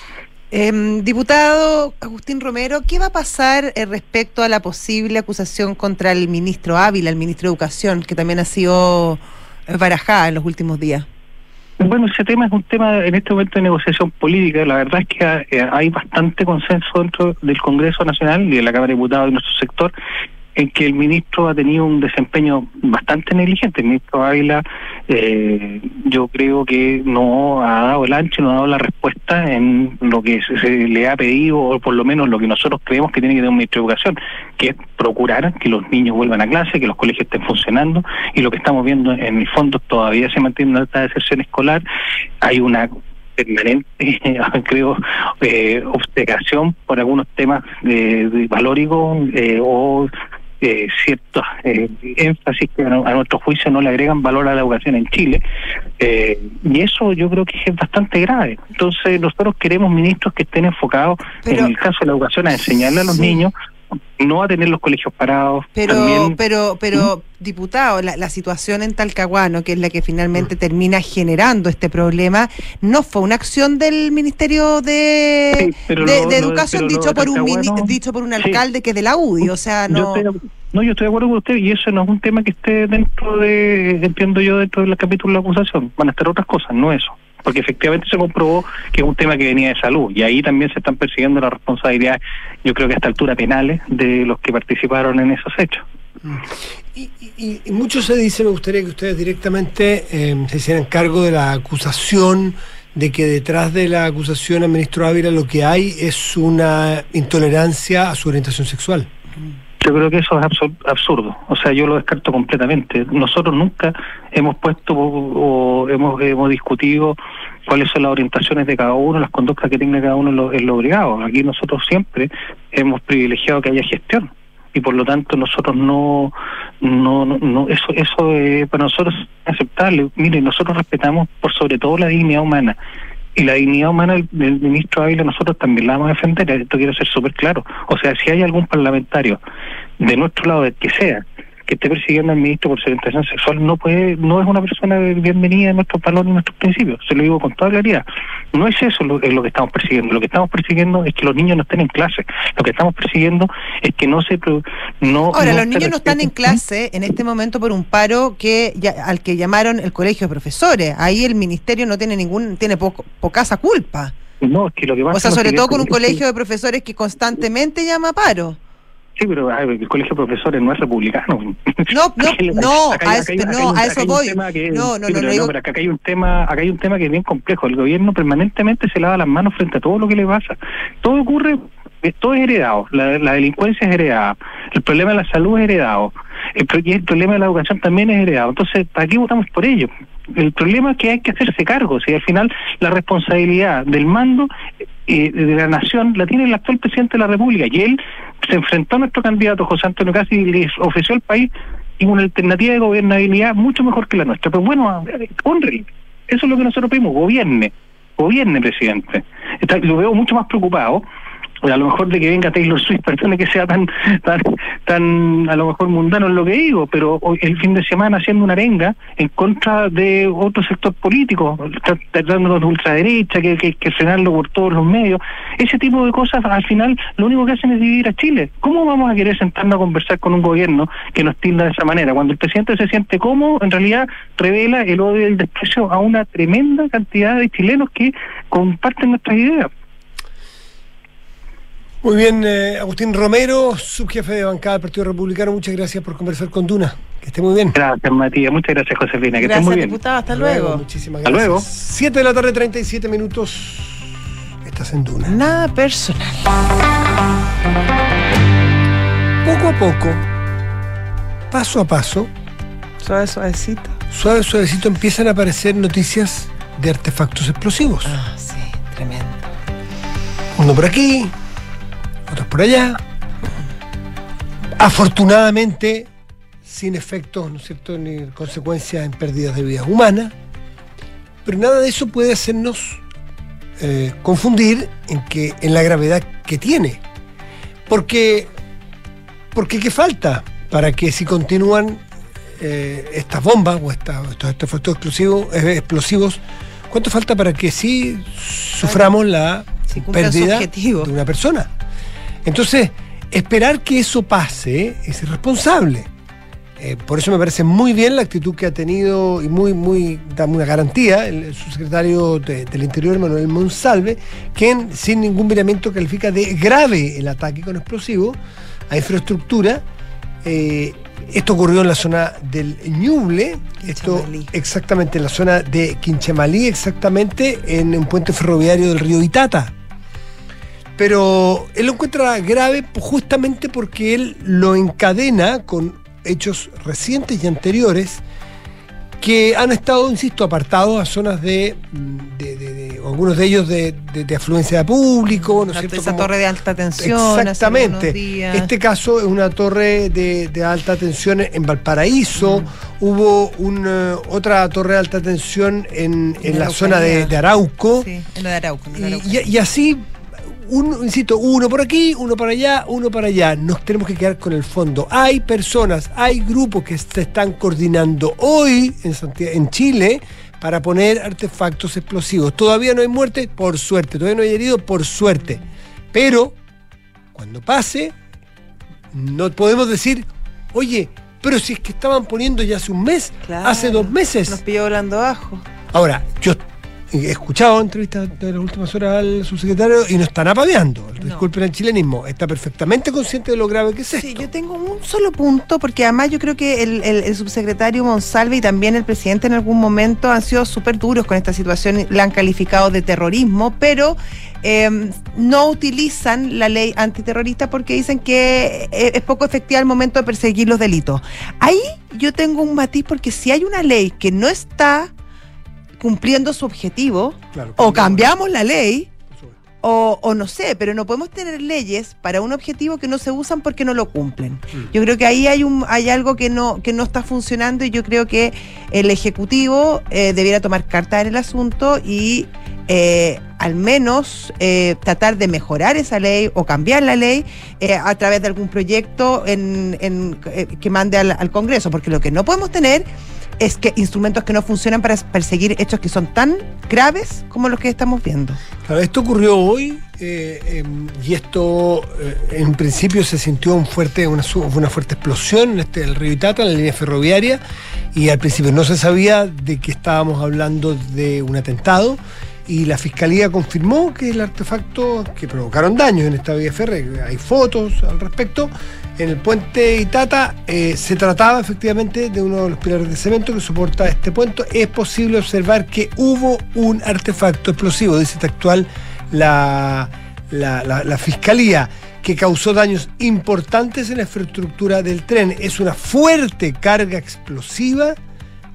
Diputado Agustín Romero, ¿qué va a pasar respecto a la posible acusación contra el ministro Ávila, el ministro de Educación, que también ha sido barajada en los últimos días? Bueno, ese tema es un tema en este momento de negociación política. La verdad es que hay bastante consenso dentro del Congreso Nacional y de la Cámara de Diputados de nuestro sector, en que el ministro ha tenido un desempeño bastante negligente. El ministro Ávila, yo creo que no ha dado el ancho, no ha dado la respuesta en lo que se le ha pedido, o por lo menos lo que nosotros creemos que tiene que tener un ministro de Educación, que es procurar que los niños vuelvan a clase, que los colegios estén funcionando, y lo que estamos viendo en el fondo todavía se mantiene una alta deserción escolar. Hay una permanente, creo, obcecación por algunos temas de valóricos o ciertos énfasis que a nuestro juicio no le agregan valor a la educación en Chile, y eso yo creo que es bastante grave. Entonces nosotros queremos ministros que estén enfocados, en el caso de la educación, a enseñarle a los niños, no a tener los colegios parados. Pero diputado, la situación en Talcahuano, que es la que finalmente termina generando este problema, no fue una acción del Ministerio de Educación, dicho por un alcalde que es de la UDI, o sea, no... Yo estoy de acuerdo con usted, y eso no es un tema que esté dentro entiendo yo, dentro del capítulo de la acusación. Van a estar otras cosas, no eso. Porque efectivamente se comprobó que es un tema que venía de salud, y ahí también se están persiguiendo las responsabilidades, yo creo que a esta altura penales, de los que participaron en esos hechos. Y mucho se dice, me gustaría que ustedes directamente se hicieran cargo de la acusación, de que detrás de la acusación al ministro Ávila lo que hay es una intolerancia a su orientación sexual. Yo creo que eso es absurdo, o sea, yo lo descarto completamente. Nosotros nunca hemos puesto o hemos discutido cuáles son las orientaciones de cada uno, las conductas que tenga cada uno en lo obligado. Aquí nosotros siempre hemos privilegiado que haya gestión, y por lo tanto nosotros no eso para nosotros es aceptable. Miren, nosotros respetamos por sobre todo la dignidad humana, y la dignidad humana del ministro Ávila nosotros también la vamos a defender. Esto quiero ser súper claro. O sea, si hay algún parlamentario de nuestro lado, del que sea, que esté persiguiendo al ministro por su orientación sexual, no es una persona bienvenida en nuestros valores y nuestros principios. Se lo digo con toda claridad. No es eso lo que estamos persiguiendo. Lo que estamos persiguiendo es que los niños no estén en clase. Lo que estamos persiguiendo es que los niños no están en clase en este momento por un paro al que llamaron el colegio de profesores. Ahí el ministerio no tiene pocasa culpa. No, es que lo que pasa, o sea, sobre todo con un colegio de profesores que constantemente llama a paro. Sí, pero el colegio de profesores no es republicano. A eso voy. Pero acá hay un tema que es bien complejo. El gobierno permanentemente se lava las manos frente a todo lo que le pasa. Todo es heredado. La delincuencia es heredada. El problema de la salud es heredado. El problema de la educación también es heredado. Entonces, ¿para qué votamos por ello? El problema es que hay que hacerse cargo. Si al final la responsabilidad del mando de la nación la tiene el actual presidente de la República, y él se enfrentó a nuestro candidato José Antonio Cast y le ofreció al país y una alternativa de gobernabilidad mucho mejor que la nuestra. Pero bueno, honre, eso es lo que nosotros pedimos, gobierne, presidente. Lo veo mucho más preocupado, a lo mejor de que venga Taylor Swift, perdone que sea tan a lo mejor mundano en lo que digo, pero hoy, el fin de semana haciendo una arenga en contra de otro sector político, tratándonos de ultraderecha, que hay que frenarlo por todos los medios. Ese tipo de cosas al final lo único que hacen es dividir a Chile. ¿Cómo vamos a querer sentarnos a conversar con un gobierno que nos tilda de esa manera? Cuando el presidente se siente cómodo, en realidad revela el odio y el desprecio a una tremenda cantidad de chilenos que comparten nuestras ideas. Muy bien, Agustín Romero, subjefe de bancada del Partido Republicano, muchas gracias por conversar con Duna. Que esté muy bien. Gracias, Matías. Muchas gracias, Josefina. Que esté muy bien. Diputado. Hasta luego. Muchísimas Hasta gracias. luego. 7 de la tarde, 37 minutos. Estás en Duna. Nada personal. Poco a poco, paso a paso, Suavecito. suavecito, empiezan a aparecer noticias de artefactos explosivos. Ah, sí, tremendo. Uno por aquí, otros por allá. Afortunadamente, sin efectos, ¿no es cierto?, ni consecuencias en pérdidas de vidas humanas. Pero nada de eso puede hacernos confundir en la gravedad que tiene. Porque ¿qué falta para que si continúan estas bombas o estos artefactos explosivos, cuánto falta para que sí suframos la pérdida de una persona? Entonces, esperar que eso pase es irresponsable. Por eso me parece muy bien la actitud que ha tenido y da una garantía el subsecretario del Interior, Manuel Monsalve, quien sin ningún miramiento califica de grave el ataque con explosivos a infraestructura. Esto ocurrió en la zona del Ñuble, exactamente en la zona de Quinchamalí, exactamente en un puente ferroviario del río Itata. Pero él lo encuentra grave justamente porque él lo encadena con hechos recientes y anteriores que han estado, insisto, apartados a zonas de algunos de ellos de afluencia de público, ¿no es cierto? Esa torre de alta tensión. Exactamente. Este caso es una torre de alta tensión en Valparaíso. Hubo otra torre de alta tensión en la zona de Arauco. Sí, en lo de Arauco. Y así, insisto, uno por aquí, uno para allá. Nos tenemos que quedar con el fondo. Hay personas, hay grupos que se están coordinando hoy en Chile para poner artefactos explosivos. Todavía no hay muerte, por suerte. Todavía no hay heridos, por suerte. Pero cuando pase, no podemos decir, oye, pero si es que estaban poniendo ya hace un mes, claro, hace 2 meses. Nos pilló volando abajo. Ahora, yo he escuchado entrevistas de las últimas horas al subsecretario y no están apabeando. Disculpen el chilenismo, está perfectamente consciente de lo grave que es esto. Sí, yo tengo un solo punto, porque además yo creo que el subsecretario Monsalve y también el presidente en algún momento han sido súper duros con esta situación, la han calificado de terrorismo, pero no utilizan la ley antiterrorista porque dicen que es poco efectiva al momento de perseguir los delitos. Ahí yo tengo un matiz, porque si hay una ley que no está cumpliendo su objetivo, claro, o cambiamos la ley, o no sé, pero no podemos tener leyes para un objetivo que no se usan porque no lo cumplen. Yo creo que ahí hay algo que no está funcionando, y yo creo que el Ejecutivo debiera tomar carta en el asunto y al menos tratar de mejorar esa ley o cambiar la ley a través de algún proyecto que mande al Congreso, porque lo que no podemos tener es que instrumentos que no funcionan para perseguir hechos que son tan graves como los que estamos viendo. Claro, esto ocurrió hoy y esto en principio se sintió una fuerte explosión en el río Itata, en la línea ferroviaria, y al principio no se sabía de que estábamos hablando de un atentado, y la Fiscalía confirmó que el artefacto que provocaron daños en esta vía férrea, hay fotos al respecto, en el puente Itata se trataba efectivamente de uno de los pilares de cemento que soporta este puente. Es posible observar que hubo un artefacto explosivo, dice textual la Fiscalía, que causó daños importantes en la infraestructura del tren. Es una fuerte carga explosiva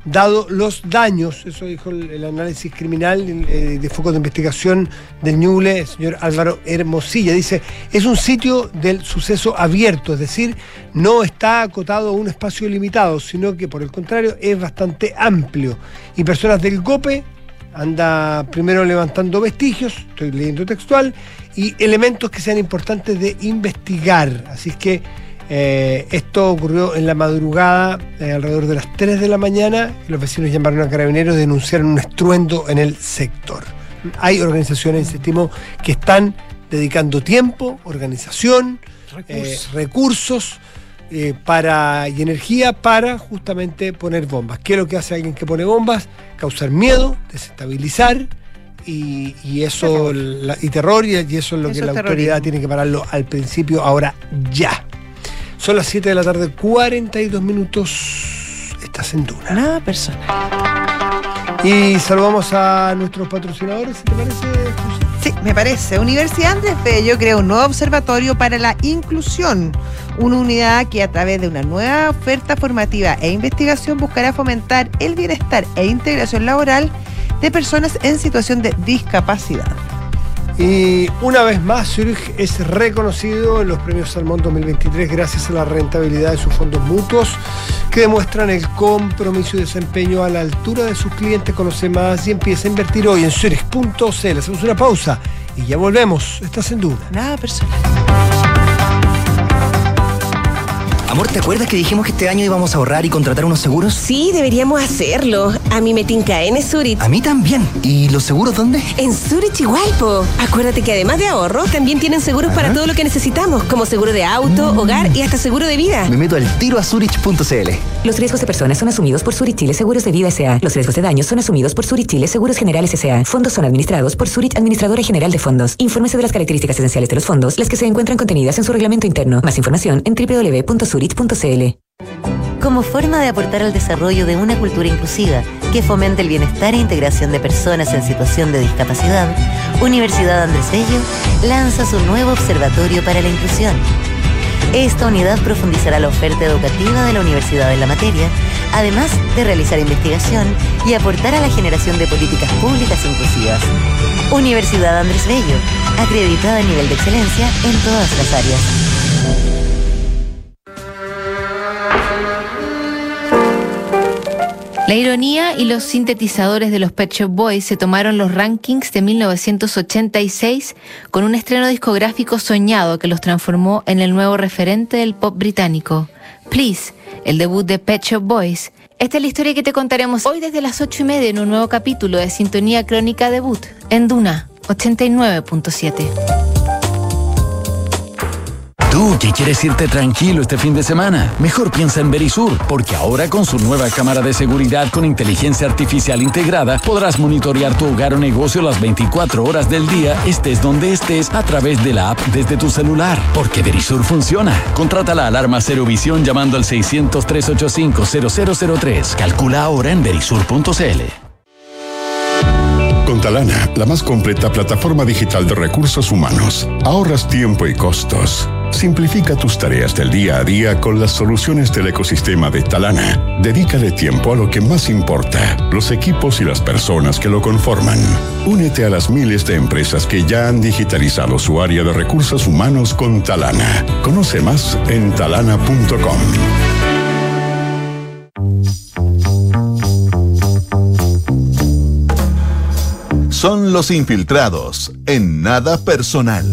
dado los daños. Eso dijo el análisis criminal de foco de investigación del Ñuble, el señor Álvaro Hermosilla. Dice, es un sitio del suceso abierto, es decir, no está acotado a un espacio limitado, sino que por el contrario es bastante amplio. Y personas del GOPE anda primero levantando vestigios, estoy leyendo textual, y elementos que sean importantes de investigar. Así es que esto ocurrió en la madrugada, alrededor de las 3 de la mañana, y los vecinos llamaron a Carabineros y denunciaron un estruendo en el sector. Hay organizaciones, insistimos, que están dedicando tiempo, organización, recursos y energía para justamente poner bombas. ¿Qué es lo que hace alguien que pone bombas? Causar miedo, desestabilizar y eso y terror, y eso es lo que la autoridad tiene que pararlo al principio, ahora ya. Son las 7 de la tarde, 42 minutos. Estás en Duna. Nada personal. Y saludamos a nuestros patrocinadores, ¿te parece, José? Sí, me parece. Universidad Andrés Bello crea un nuevo observatorio para la inclusión, una unidad que a través de una nueva oferta formativa e investigación buscará fomentar el bienestar e integración laboral de personas en situación de discapacidad. Y una vez más, Zurich es reconocido en los premios Salmón 2023 gracias a la rentabilidad de sus fondos mutuos, que demuestran el compromiso y desempeño a la altura de sus clientes. Conoce más y empieza a invertir hoy en Zurich.cl. Hacemos una pausa y ya volvemos. Estás en Duna. Nada personal. Amor, ¿te acuerdas que dijimos que este año íbamos a ahorrar y contratar unos seguros? Sí, deberíamos hacerlo. A mí me tinca en Zurich. A mí también. ¿Y los seguros dónde? En Zurich igual, po. Acuérdate que además de ahorro, también tienen seguros para todo lo que necesitamos, como seguro de auto, hogar y hasta seguro de vida. Me meto al tiro a Zurich.cl. Los riesgos de personas son asumidos por Zurich Chile Seguros de Vida S.A. Los riesgos de daños son asumidos por Zurich Chile Seguros Generales S.A. Fondos son administrados por Zurich Administradora General de Fondos. Infórmese de las características esenciales de los fondos, las que se encuentran contenidas en su reglamento interno. Más información en www.zurich.cl. Como forma de aportar al desarrollo de una cultura inclusiva que fomente el bienestar e integración de personas en situación de discapacidad, Universidad Andrés Bello lanza su nuevo Observatorio para la Inclusión. Esta unidad profundizará la oferta educativa de la universidad en la materia, además de realizar investigación y aportar a la generación de políticas públicas inclusivas. Universidad Andrés Bello, acreditada a nivel de excelencia en todas las áreas. La ironía y los sintetizadores de los Pet Shop Boys se tomaron los rankings de 1986 con un estreno discográfico soñado que los transformó en el nuevo referente del pop británico. Please, el debut de Pet Shop Boys. Esta es la historia que te contaremos hoy desde las 8:30 en un nuevo capítulo de Sintonía Crónica Debut en Duna 89.7. Tú que quieres irte tranquilo este fin de semana, mejor piensa en Verisur, porque ahora con su nueva cámara de seguridad con inteligencia artificial integrada, podrás monitorear tu hogar o negocio las 24 horas del día, estés donde estés, a través de la app desde tu celular. Porque Verisur funciona. Contrata la alarma Cero Visión llamando al 600-385-0003. Calcula ahora en verisur.cl. Con Talana, la más completa plataforma digital de recursos humanos, ahorras tiempo y costos. Simplifica tus tareas del día a día con las soluciones del ecosistema de Talana. Dedícale tiempo a lo que más importa, los equipos y las personas que lo conforman. Únete a las miles de empresas que ya han digitalizado su área de recursos humanos con Talana. Conoce más en talana.com. Son los infiltrados en Nada Personal.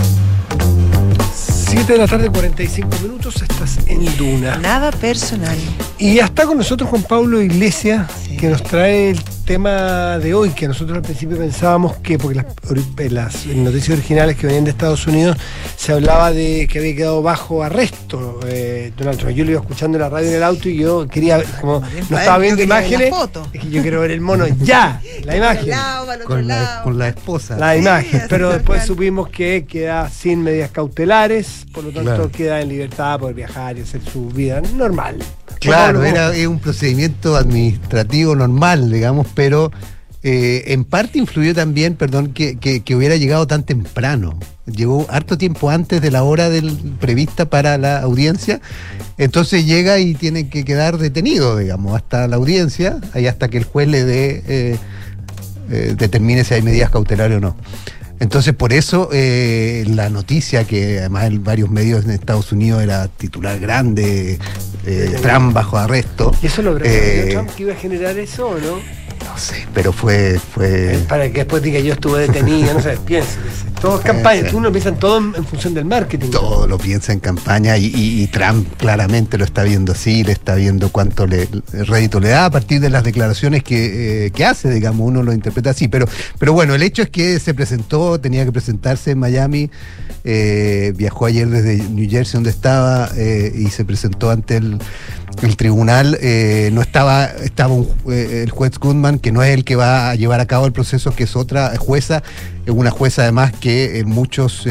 7 de la tarde, 45 minutos, estás en Duna. Nada personal. Y ya está con nosotros Juan Pablo Iglesias, sí, que nos trae el tema de hoy, que nosotros al principio pensábamos que, porque las noticias originales que venían de Estados Unidos, se hablaba de que había quedado bajo arresto Donald Trump. Yo lo iba escuchando en la radio en el auto y yo quería ver, como no estaba viendo imágenes, es que yo quiero ver el mono ya, la imagen. Con la esposa. La imagen, pero después supimos que queda sin medidas cautelares, por lo tanto queda en libertad, poder viajar y hacer su vida normal. Claro, es un procedimiento administrativo normal, digamos, pero En parte influyó también, que hubiera llegado tan temprano. Llegó harto tiempo antes de la hora prevista para la audiencia. Entonces llega y tiene que quedar detenido, digamos, hasta la audiencia, y hasta que el juez le determine si hay medidas cautelares o no. Entonces, por eso la noticia, que además en varios medios en Estados Unidos era titular grande, Trump bajo arresto. ¿Y eso lo previó Trump que iba a generar eso o no? No sé, pero fue... Para que después diga yo estuve detenido, no sé, piensa. Todo es campaña, uno piensa todo en función del marketing. Todo lo piensa en campaña y Trump claramente lo está viendo así, le está viendo cuánto rédito le da a partir de las declaraciones que hace, digamos, uno lo interpreta así. Pero bueno, el hecho es que se presentó, tenía que presentarse en Miami, viajó ayer desde New Jersey donde estaba y se presentó ante el tribunal. No estaba el juez Goodman, que no es el que va a llevar a cabo el proceso, que es otra jueza, una jueza además que muchos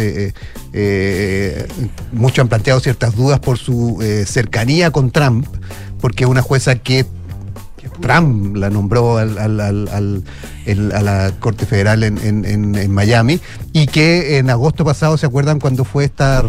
han planteado ciertas dudas por su cercanía con Trump, porque es una jueza que Trump la nombró a la Corte Federal en Miami, y que en agosto pasado, ¿se acuerdan cuando fue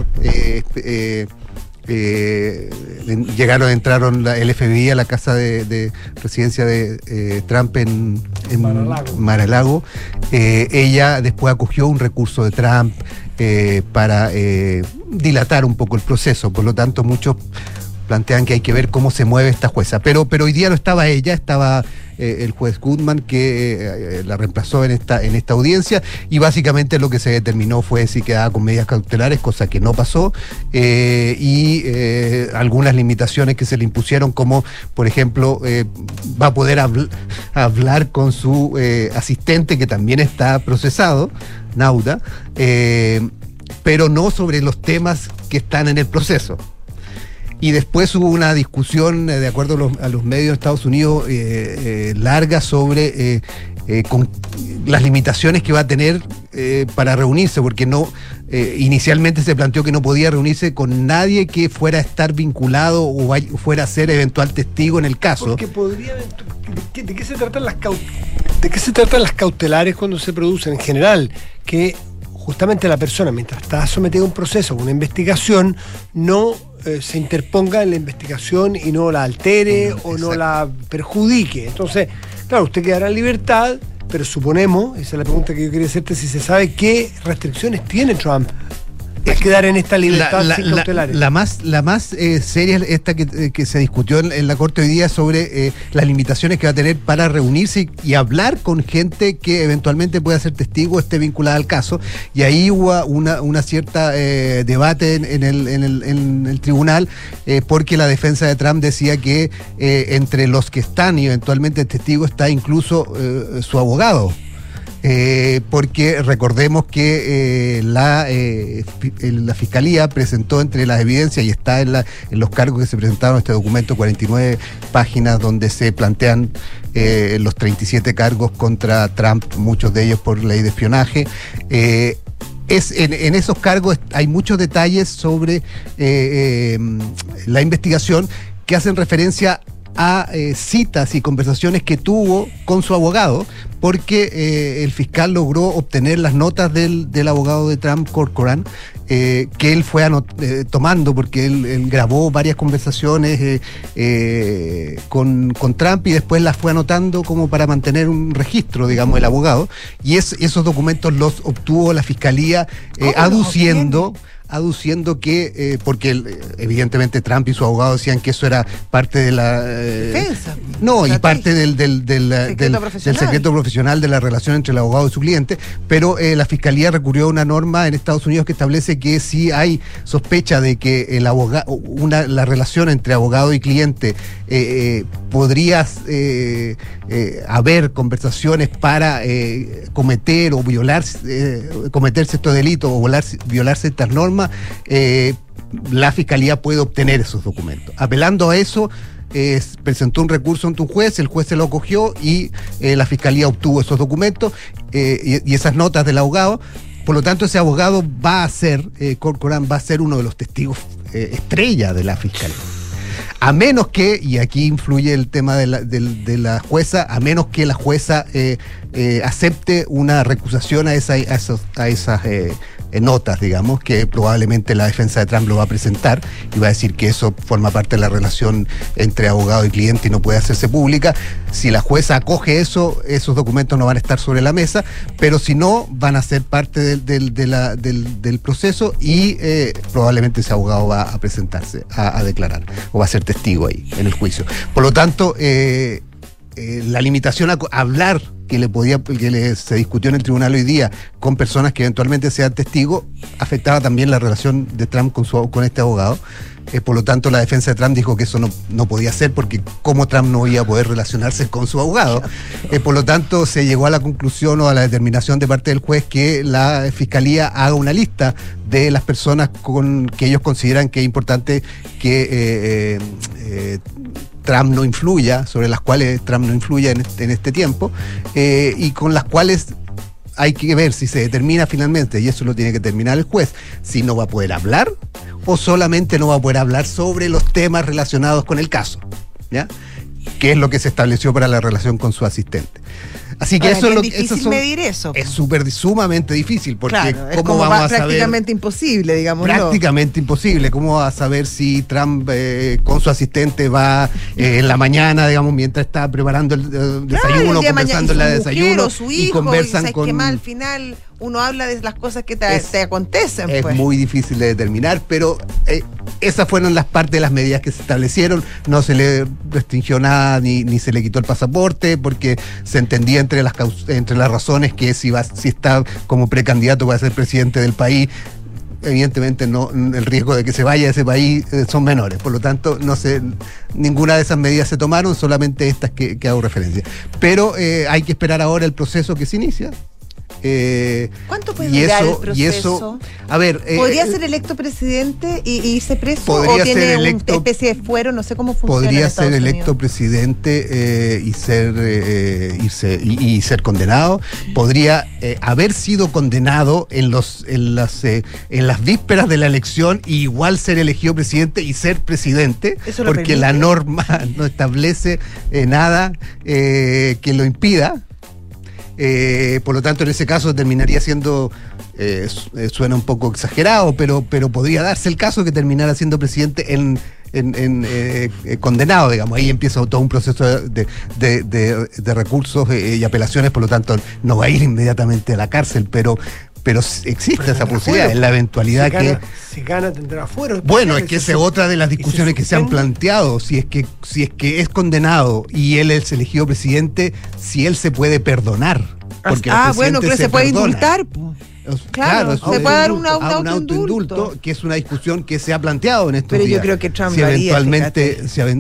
entraron el FBI a la casa de residencia de Trump en Mar-a-Lago? Ella después acogió un recurso de Trump para dilatar un poco el proceso. Por lo tanto, muchos plantean que hay que ver cómo se mueve esta jueza. Pero hoy día no estaba ella, estaba el juez Goodman, que la reemplazó en esta audiencia, y básicamente lo que se determinó fue si quedaba con medidas cautelares, cosa que no pasó, y algunas limitaciones que se le impusieron, como por ejemplo va a poder hablar con su asistente, que también está procesado, Nauda, pero no sobre los temas que están en el proceso. Y después hubo una discusión, de acuerdo a los medios de Estados Unidos, larga sobre con las limitaciones que va a tener para reunirse, porque inicialmente se planteó que no podía reunirse con nadie que fuera a estar vinculado o fuera a ser eventual testigo en el caso. Porque ¿de qué se tratan las cautelares cuando se producen en general? Que justamente la persona, mientras está sometida a un proceso, a una investigación, no se interponga en la investigación y no la altere o no la perjudique. Entonces, claro, usted quedará en libertad, pero suponemos, esa es la pregunta que yo quería hacerte, si se sabe qué restricciones tiene Trump al quedar en esta libertad sin cautelares. La más seria es esta que se discutió en la Corte hoy día sobre las limitaciones que va a tener para reunirse y hablar con gente que eventualmente pueda ser testigo, esté vinculada al caso. Y ahí hubo una cierta debate en el tribunal, porque la defensa de Trump decía que entre los que están y eventualmente testigos está incluso su abogado. Porque recordemos que la Fiscalía presentó entre las evidencias, y está en los cargos que se presentaron, este documento, 49 páginas, donde se plantean los 37 cargos contra Trump, muchos de ellos por ley de espionaje. En esos cargos hay muchos detalles sobre la investigación que hacen referencia a citas y conversaciones que tuvo con su abogado, porque el fiscal logró obtener las notas del abogado de Trump, Corcoran, que él fue tomando, porque él grabó varias conversaciones con Trump, y después las fue anotando como para mantener un registro, digamos, el abogado, y esos documentos los obtuvo la fiscalía aduciendo que, porque evidentemente Trump y su abogado decían que eso era parte de la defensa. Y parte del secreto profesional de la relación entre el abogado y su cliente, pero la fiscalía recurrió a una norma en Estados Unidos que establece que si hay sospecha de que la relación entre abogado y cliente podría haber conversaciones para cometer o cometerse estos delitos o violarse estas normas, la fiscalía puede obtener esos documentos. Apelando a eso, presentó un recurso ante un juez, el juez se lo acogió y la fiscalía obtuvo esos documentos y esas notas del abogado. Por lo tanto, ese abogado va a ser, Corcoran va a ser uno de los testigos estrella de la fiscalía. A menos que, y aquí influye el tema de la jueza, a menos que la jueza acepte una recusación a esas notas, digamos, que probablemente la defensa de Trump lo va a presentar y va a decir que eso forma parte de la relación entre abogado y cliente y no puede hacerse pública. Si la jueza acoge eso, esos documentos no van a estar sobre la mesa, pero si no, van a ser parte del proceso y probablemente ese abogado va a presentarse a declarar o va a ser testigo ahí en el juicio. Por lo tanto, la limitación a hablar se discutió en el tribunal hoy día con personas que eventualmente sean testigos, afectaba también la relación de Trump con este abogado. Por lo tanto, la defensa de Trump dijo que eso no podía ser, porque cómo Trump no iba a poder relacionarse con su abogado. Por lo tanto, se llegó a la conclusión o a la determinación de parte del juez que la fiscalía haga una lista de las personas que ellos consideran que es importante que Trump no influya, sobre las cuales Trump no influya en este tiempo, y con las cuales hay que ver si se determina finalmente, y eso lo tiene que determinar el juez, si no va a poder hablar o solamente no va a poder hablar sobre los temas relacionados con el caso, ¿ya? Que es lo que se estableció para la relación con su asistente. Así que eso es difícil medir eso. Es sumamente difícil, porque claro, es ¿cómo vamos a saber? Prácticamente imposible, digamos. Prácticamente imposible. ¿Cómo va a saber si Trump con su asistente va en la mañana, digamos, mientras está preparando el desayuno, conversando en la desayuno, su hijo, y conversan con... que más al final uno habla de las cosas que te acontecen. Es pues muy difícil de determinar, pero esas fueron las partes de las medidas que se establecieron. No se le restringió nada ni se le quitó el pasaporte, porque se entendía entre las razones que si está como precandidato para ser presidente del país, evidentemente no, el riesgo de que se vaya a ese país son menores. Por lo tanto, ninguna de esas medidas se tomaron, solamente estas que hago referencia. Pero hay que esperar ahora el proceso que se inicia. ¿Cuánto puede durar el proceso? A ver, ¿podría ser electo presidente y irse preso? ¿O tiene una especie de fuero? No sé cómo funciona. Podría ser electo presidente y ser condenado. Podría haber sido condenado en las vísperas de la elección y igual ser elegido presidente y ser presidente, porque la norma no establece nada que lo impida. Por lo tanto, en ese caso terminaría siendo, suena un poco exagerado, pero podría darse el caso que terminara siendo presidente condenado, digamos. Ahí empieza todo un proceso de recursos y apelaciones, por lo tanto no va a ir inmediatamente a la cárcel, pero existe esa posibilidad, en la eventualidad si gana tendrá fuero. Bueno, es que esa es otra de las discusiones que se han planteado. Si es que es condenado y él es elegido presidente, si él se puede perdonar. Porque bueno, que se puede indultar. Claro, se puede dar un autoindulto, que es una discusión que se ha planteado en estos días. Pero yo creo que Trump eventualmente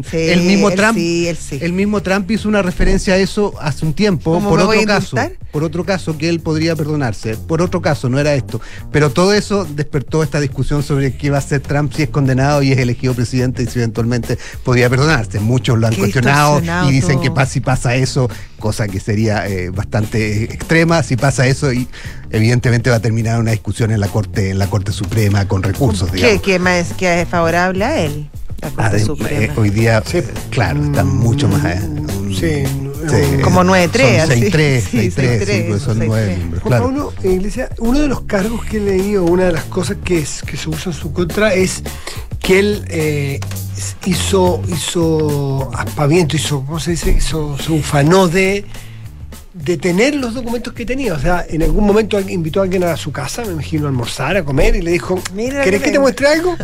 el mismo Trump hizo una referencia a eso hace un tiempo por otro caso que él podría perdonarse, por otro caso, no era esto, pero todo eso despertó esta discusión sobre qué va a hacer Trump si es condenado y es elegido presidente y si eventualmente podría perdonarse. Muchos lo han cuestionado y dicen que si pasa eso, cosa que sería bastante extrema, si pasa eso, y evidentemente va a terminar una discusión en la Corte Suprema con recursos, digamos. ¿Qué es favorable a él? La Corte Suprema. Hoy día, claro, está mucho más como 9-3, 6-3, pues son 9 miembros. Juan Pablo, Iglesia, uno de los cargos que he leído, una de las cosas que se usa en su contra es que él hizo aspaviento, ¿cómo se dice? Se ufanó de tener los documentos que tenía. O sea, en algún momento invitó a alguien a su casa, me imagino, a almorzar, a comer, y le dijo, ¿querés que te muestre algo?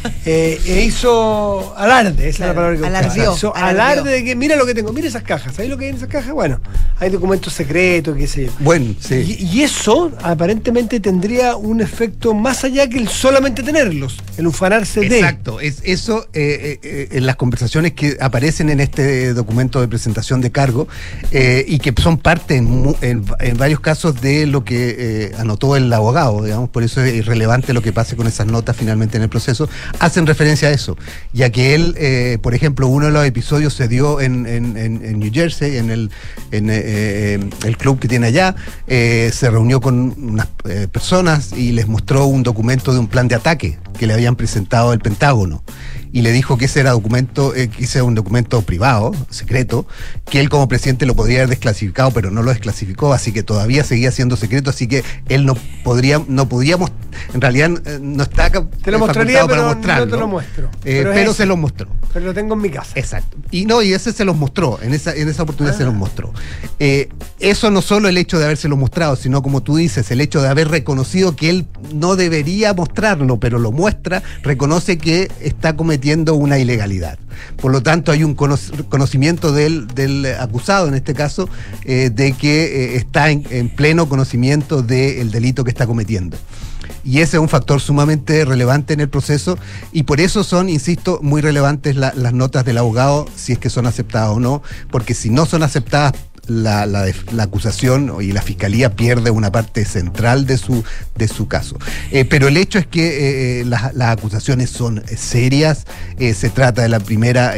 Hizo alarde, esa es la palabra que alardeó. Hizo alarde de que, mira lo que tengo, mira esas cajas, ¿sabes lo que hay en esas cajas? Bueno, hay documentos secretos, qué sé yo. Bueno, sí. Y eso aparentemente tendría un efecto más allá que el solamente tenerlos, el ufanarse de. Exacto, es eso en las conversaciones que aparecen en este documento de presentación de cargo y que son parte en varios casos de lo que anotó el abogado, digamos. Por eso es irrelevante lo que pase con esas notas finalmente en el proceso. Hacen referencia a eso, ya que él, por ejemplo, uno de los episodios se dio en New Jersey, en el club que tiene allá. Se reunió con unas personas y les mostró un documento de un plan de ataque que le habían presentado el Pentágono. y le dijo que ese era documento, que ese era un documento privado, secreto, que él como presidente lo podría haber desclasificado, pero no lo desclasificó, así que todavía seguía siendo secreto, así que él no podríamos, en realidad no está te lo mostraría, pero para mostrarlo, no te lo muestro. Pero se lo mostró. Pero lo tengo en mi casa. Exacto. Y ese se los mostró, en esa oportunidad se los mostró. Eso no solo el hecho de habérselo mostrado, sino como tú dices, el hecho de haber reconocido que él no debería mostrarlo, pero lo muestra, reconoce que está cometiendo una ilegalidad. Por lo tanto, hay un conocimiento del acusado, en este caso, de que está en pleno conocimiento del delito que está cometiendo. Y ese es un factor sumamente relevante en el proceso, y por eso son, insisto, muy relevantes las notas del abogado, si es que son aceptadas o no, porque si no son aceptadas, la acusación y la fiscalía pierde una parte central de su caso. Pero el hecho es que las acusaciones son serias. Se trata de la primera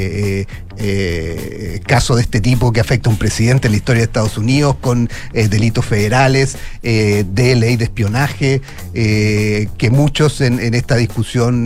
caso de este tipo que afecta a un presidente en la historia de Estados Unidos, con delitos federales, de ley de espionaje, que muchos en esta discusión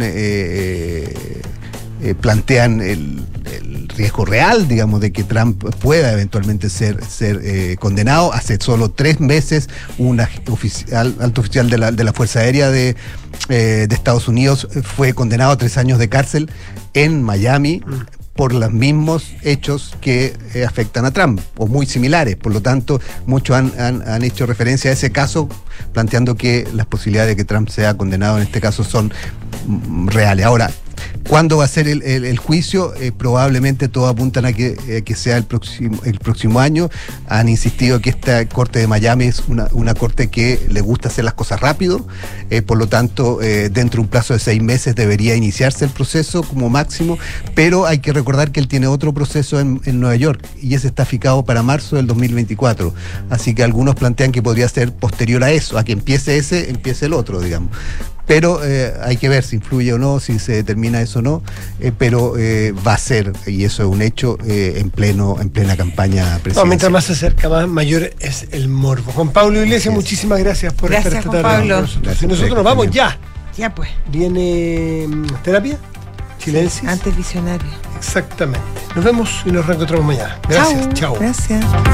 plantean el riesgo real, digamos, de que Trump pueda eventualmente ser condenado. Hace solo 3 meses un alto oficial de la Fuerza Aérea de Estados Unidos fue condenado a 3 años de cárcel en Miami por los mismos hechos que afectan a Trump, o muy similares. Por lo tanto, muchos han hecho referencia a ese caso, planteando que las posibilidades de que Trump sea condenado en este caso son reales. Ahora, ¿cuándo va a ser el juicio? Probablemente todos apuntan a que sea el próximo año. Han insistido que esta corte de Miami es una corte que le gusta hacer las cosas rápido. Por lo tanto, dentro de un plazo de 6 meses debería iniciarse el proceso como máximo. Pero hay que recordar que él tiene otro proceso en Nueva York, y ese está fijado para marzo del 2024. Así que algunos plantean que podría ser posterior a eso, a que empiece el otro, digamos. Pero hay que ver si influye o no, si se determina eso o no, pero va a ser, y eso es un hecho, en plena campaña presidencial. No, mientras más se acerca, mayor es el morbo. Juan Pablo Iglesias, muchísimas gracias por estar esta tarde con nosotros. Gracias, y nosotros nos vamos ya. Ya pues. Viene terapia, Chilensis. Sí, antes visionario. Exactamente. Nos vemos y nos reencontramos mañana. Gracias. Chao. Gracias.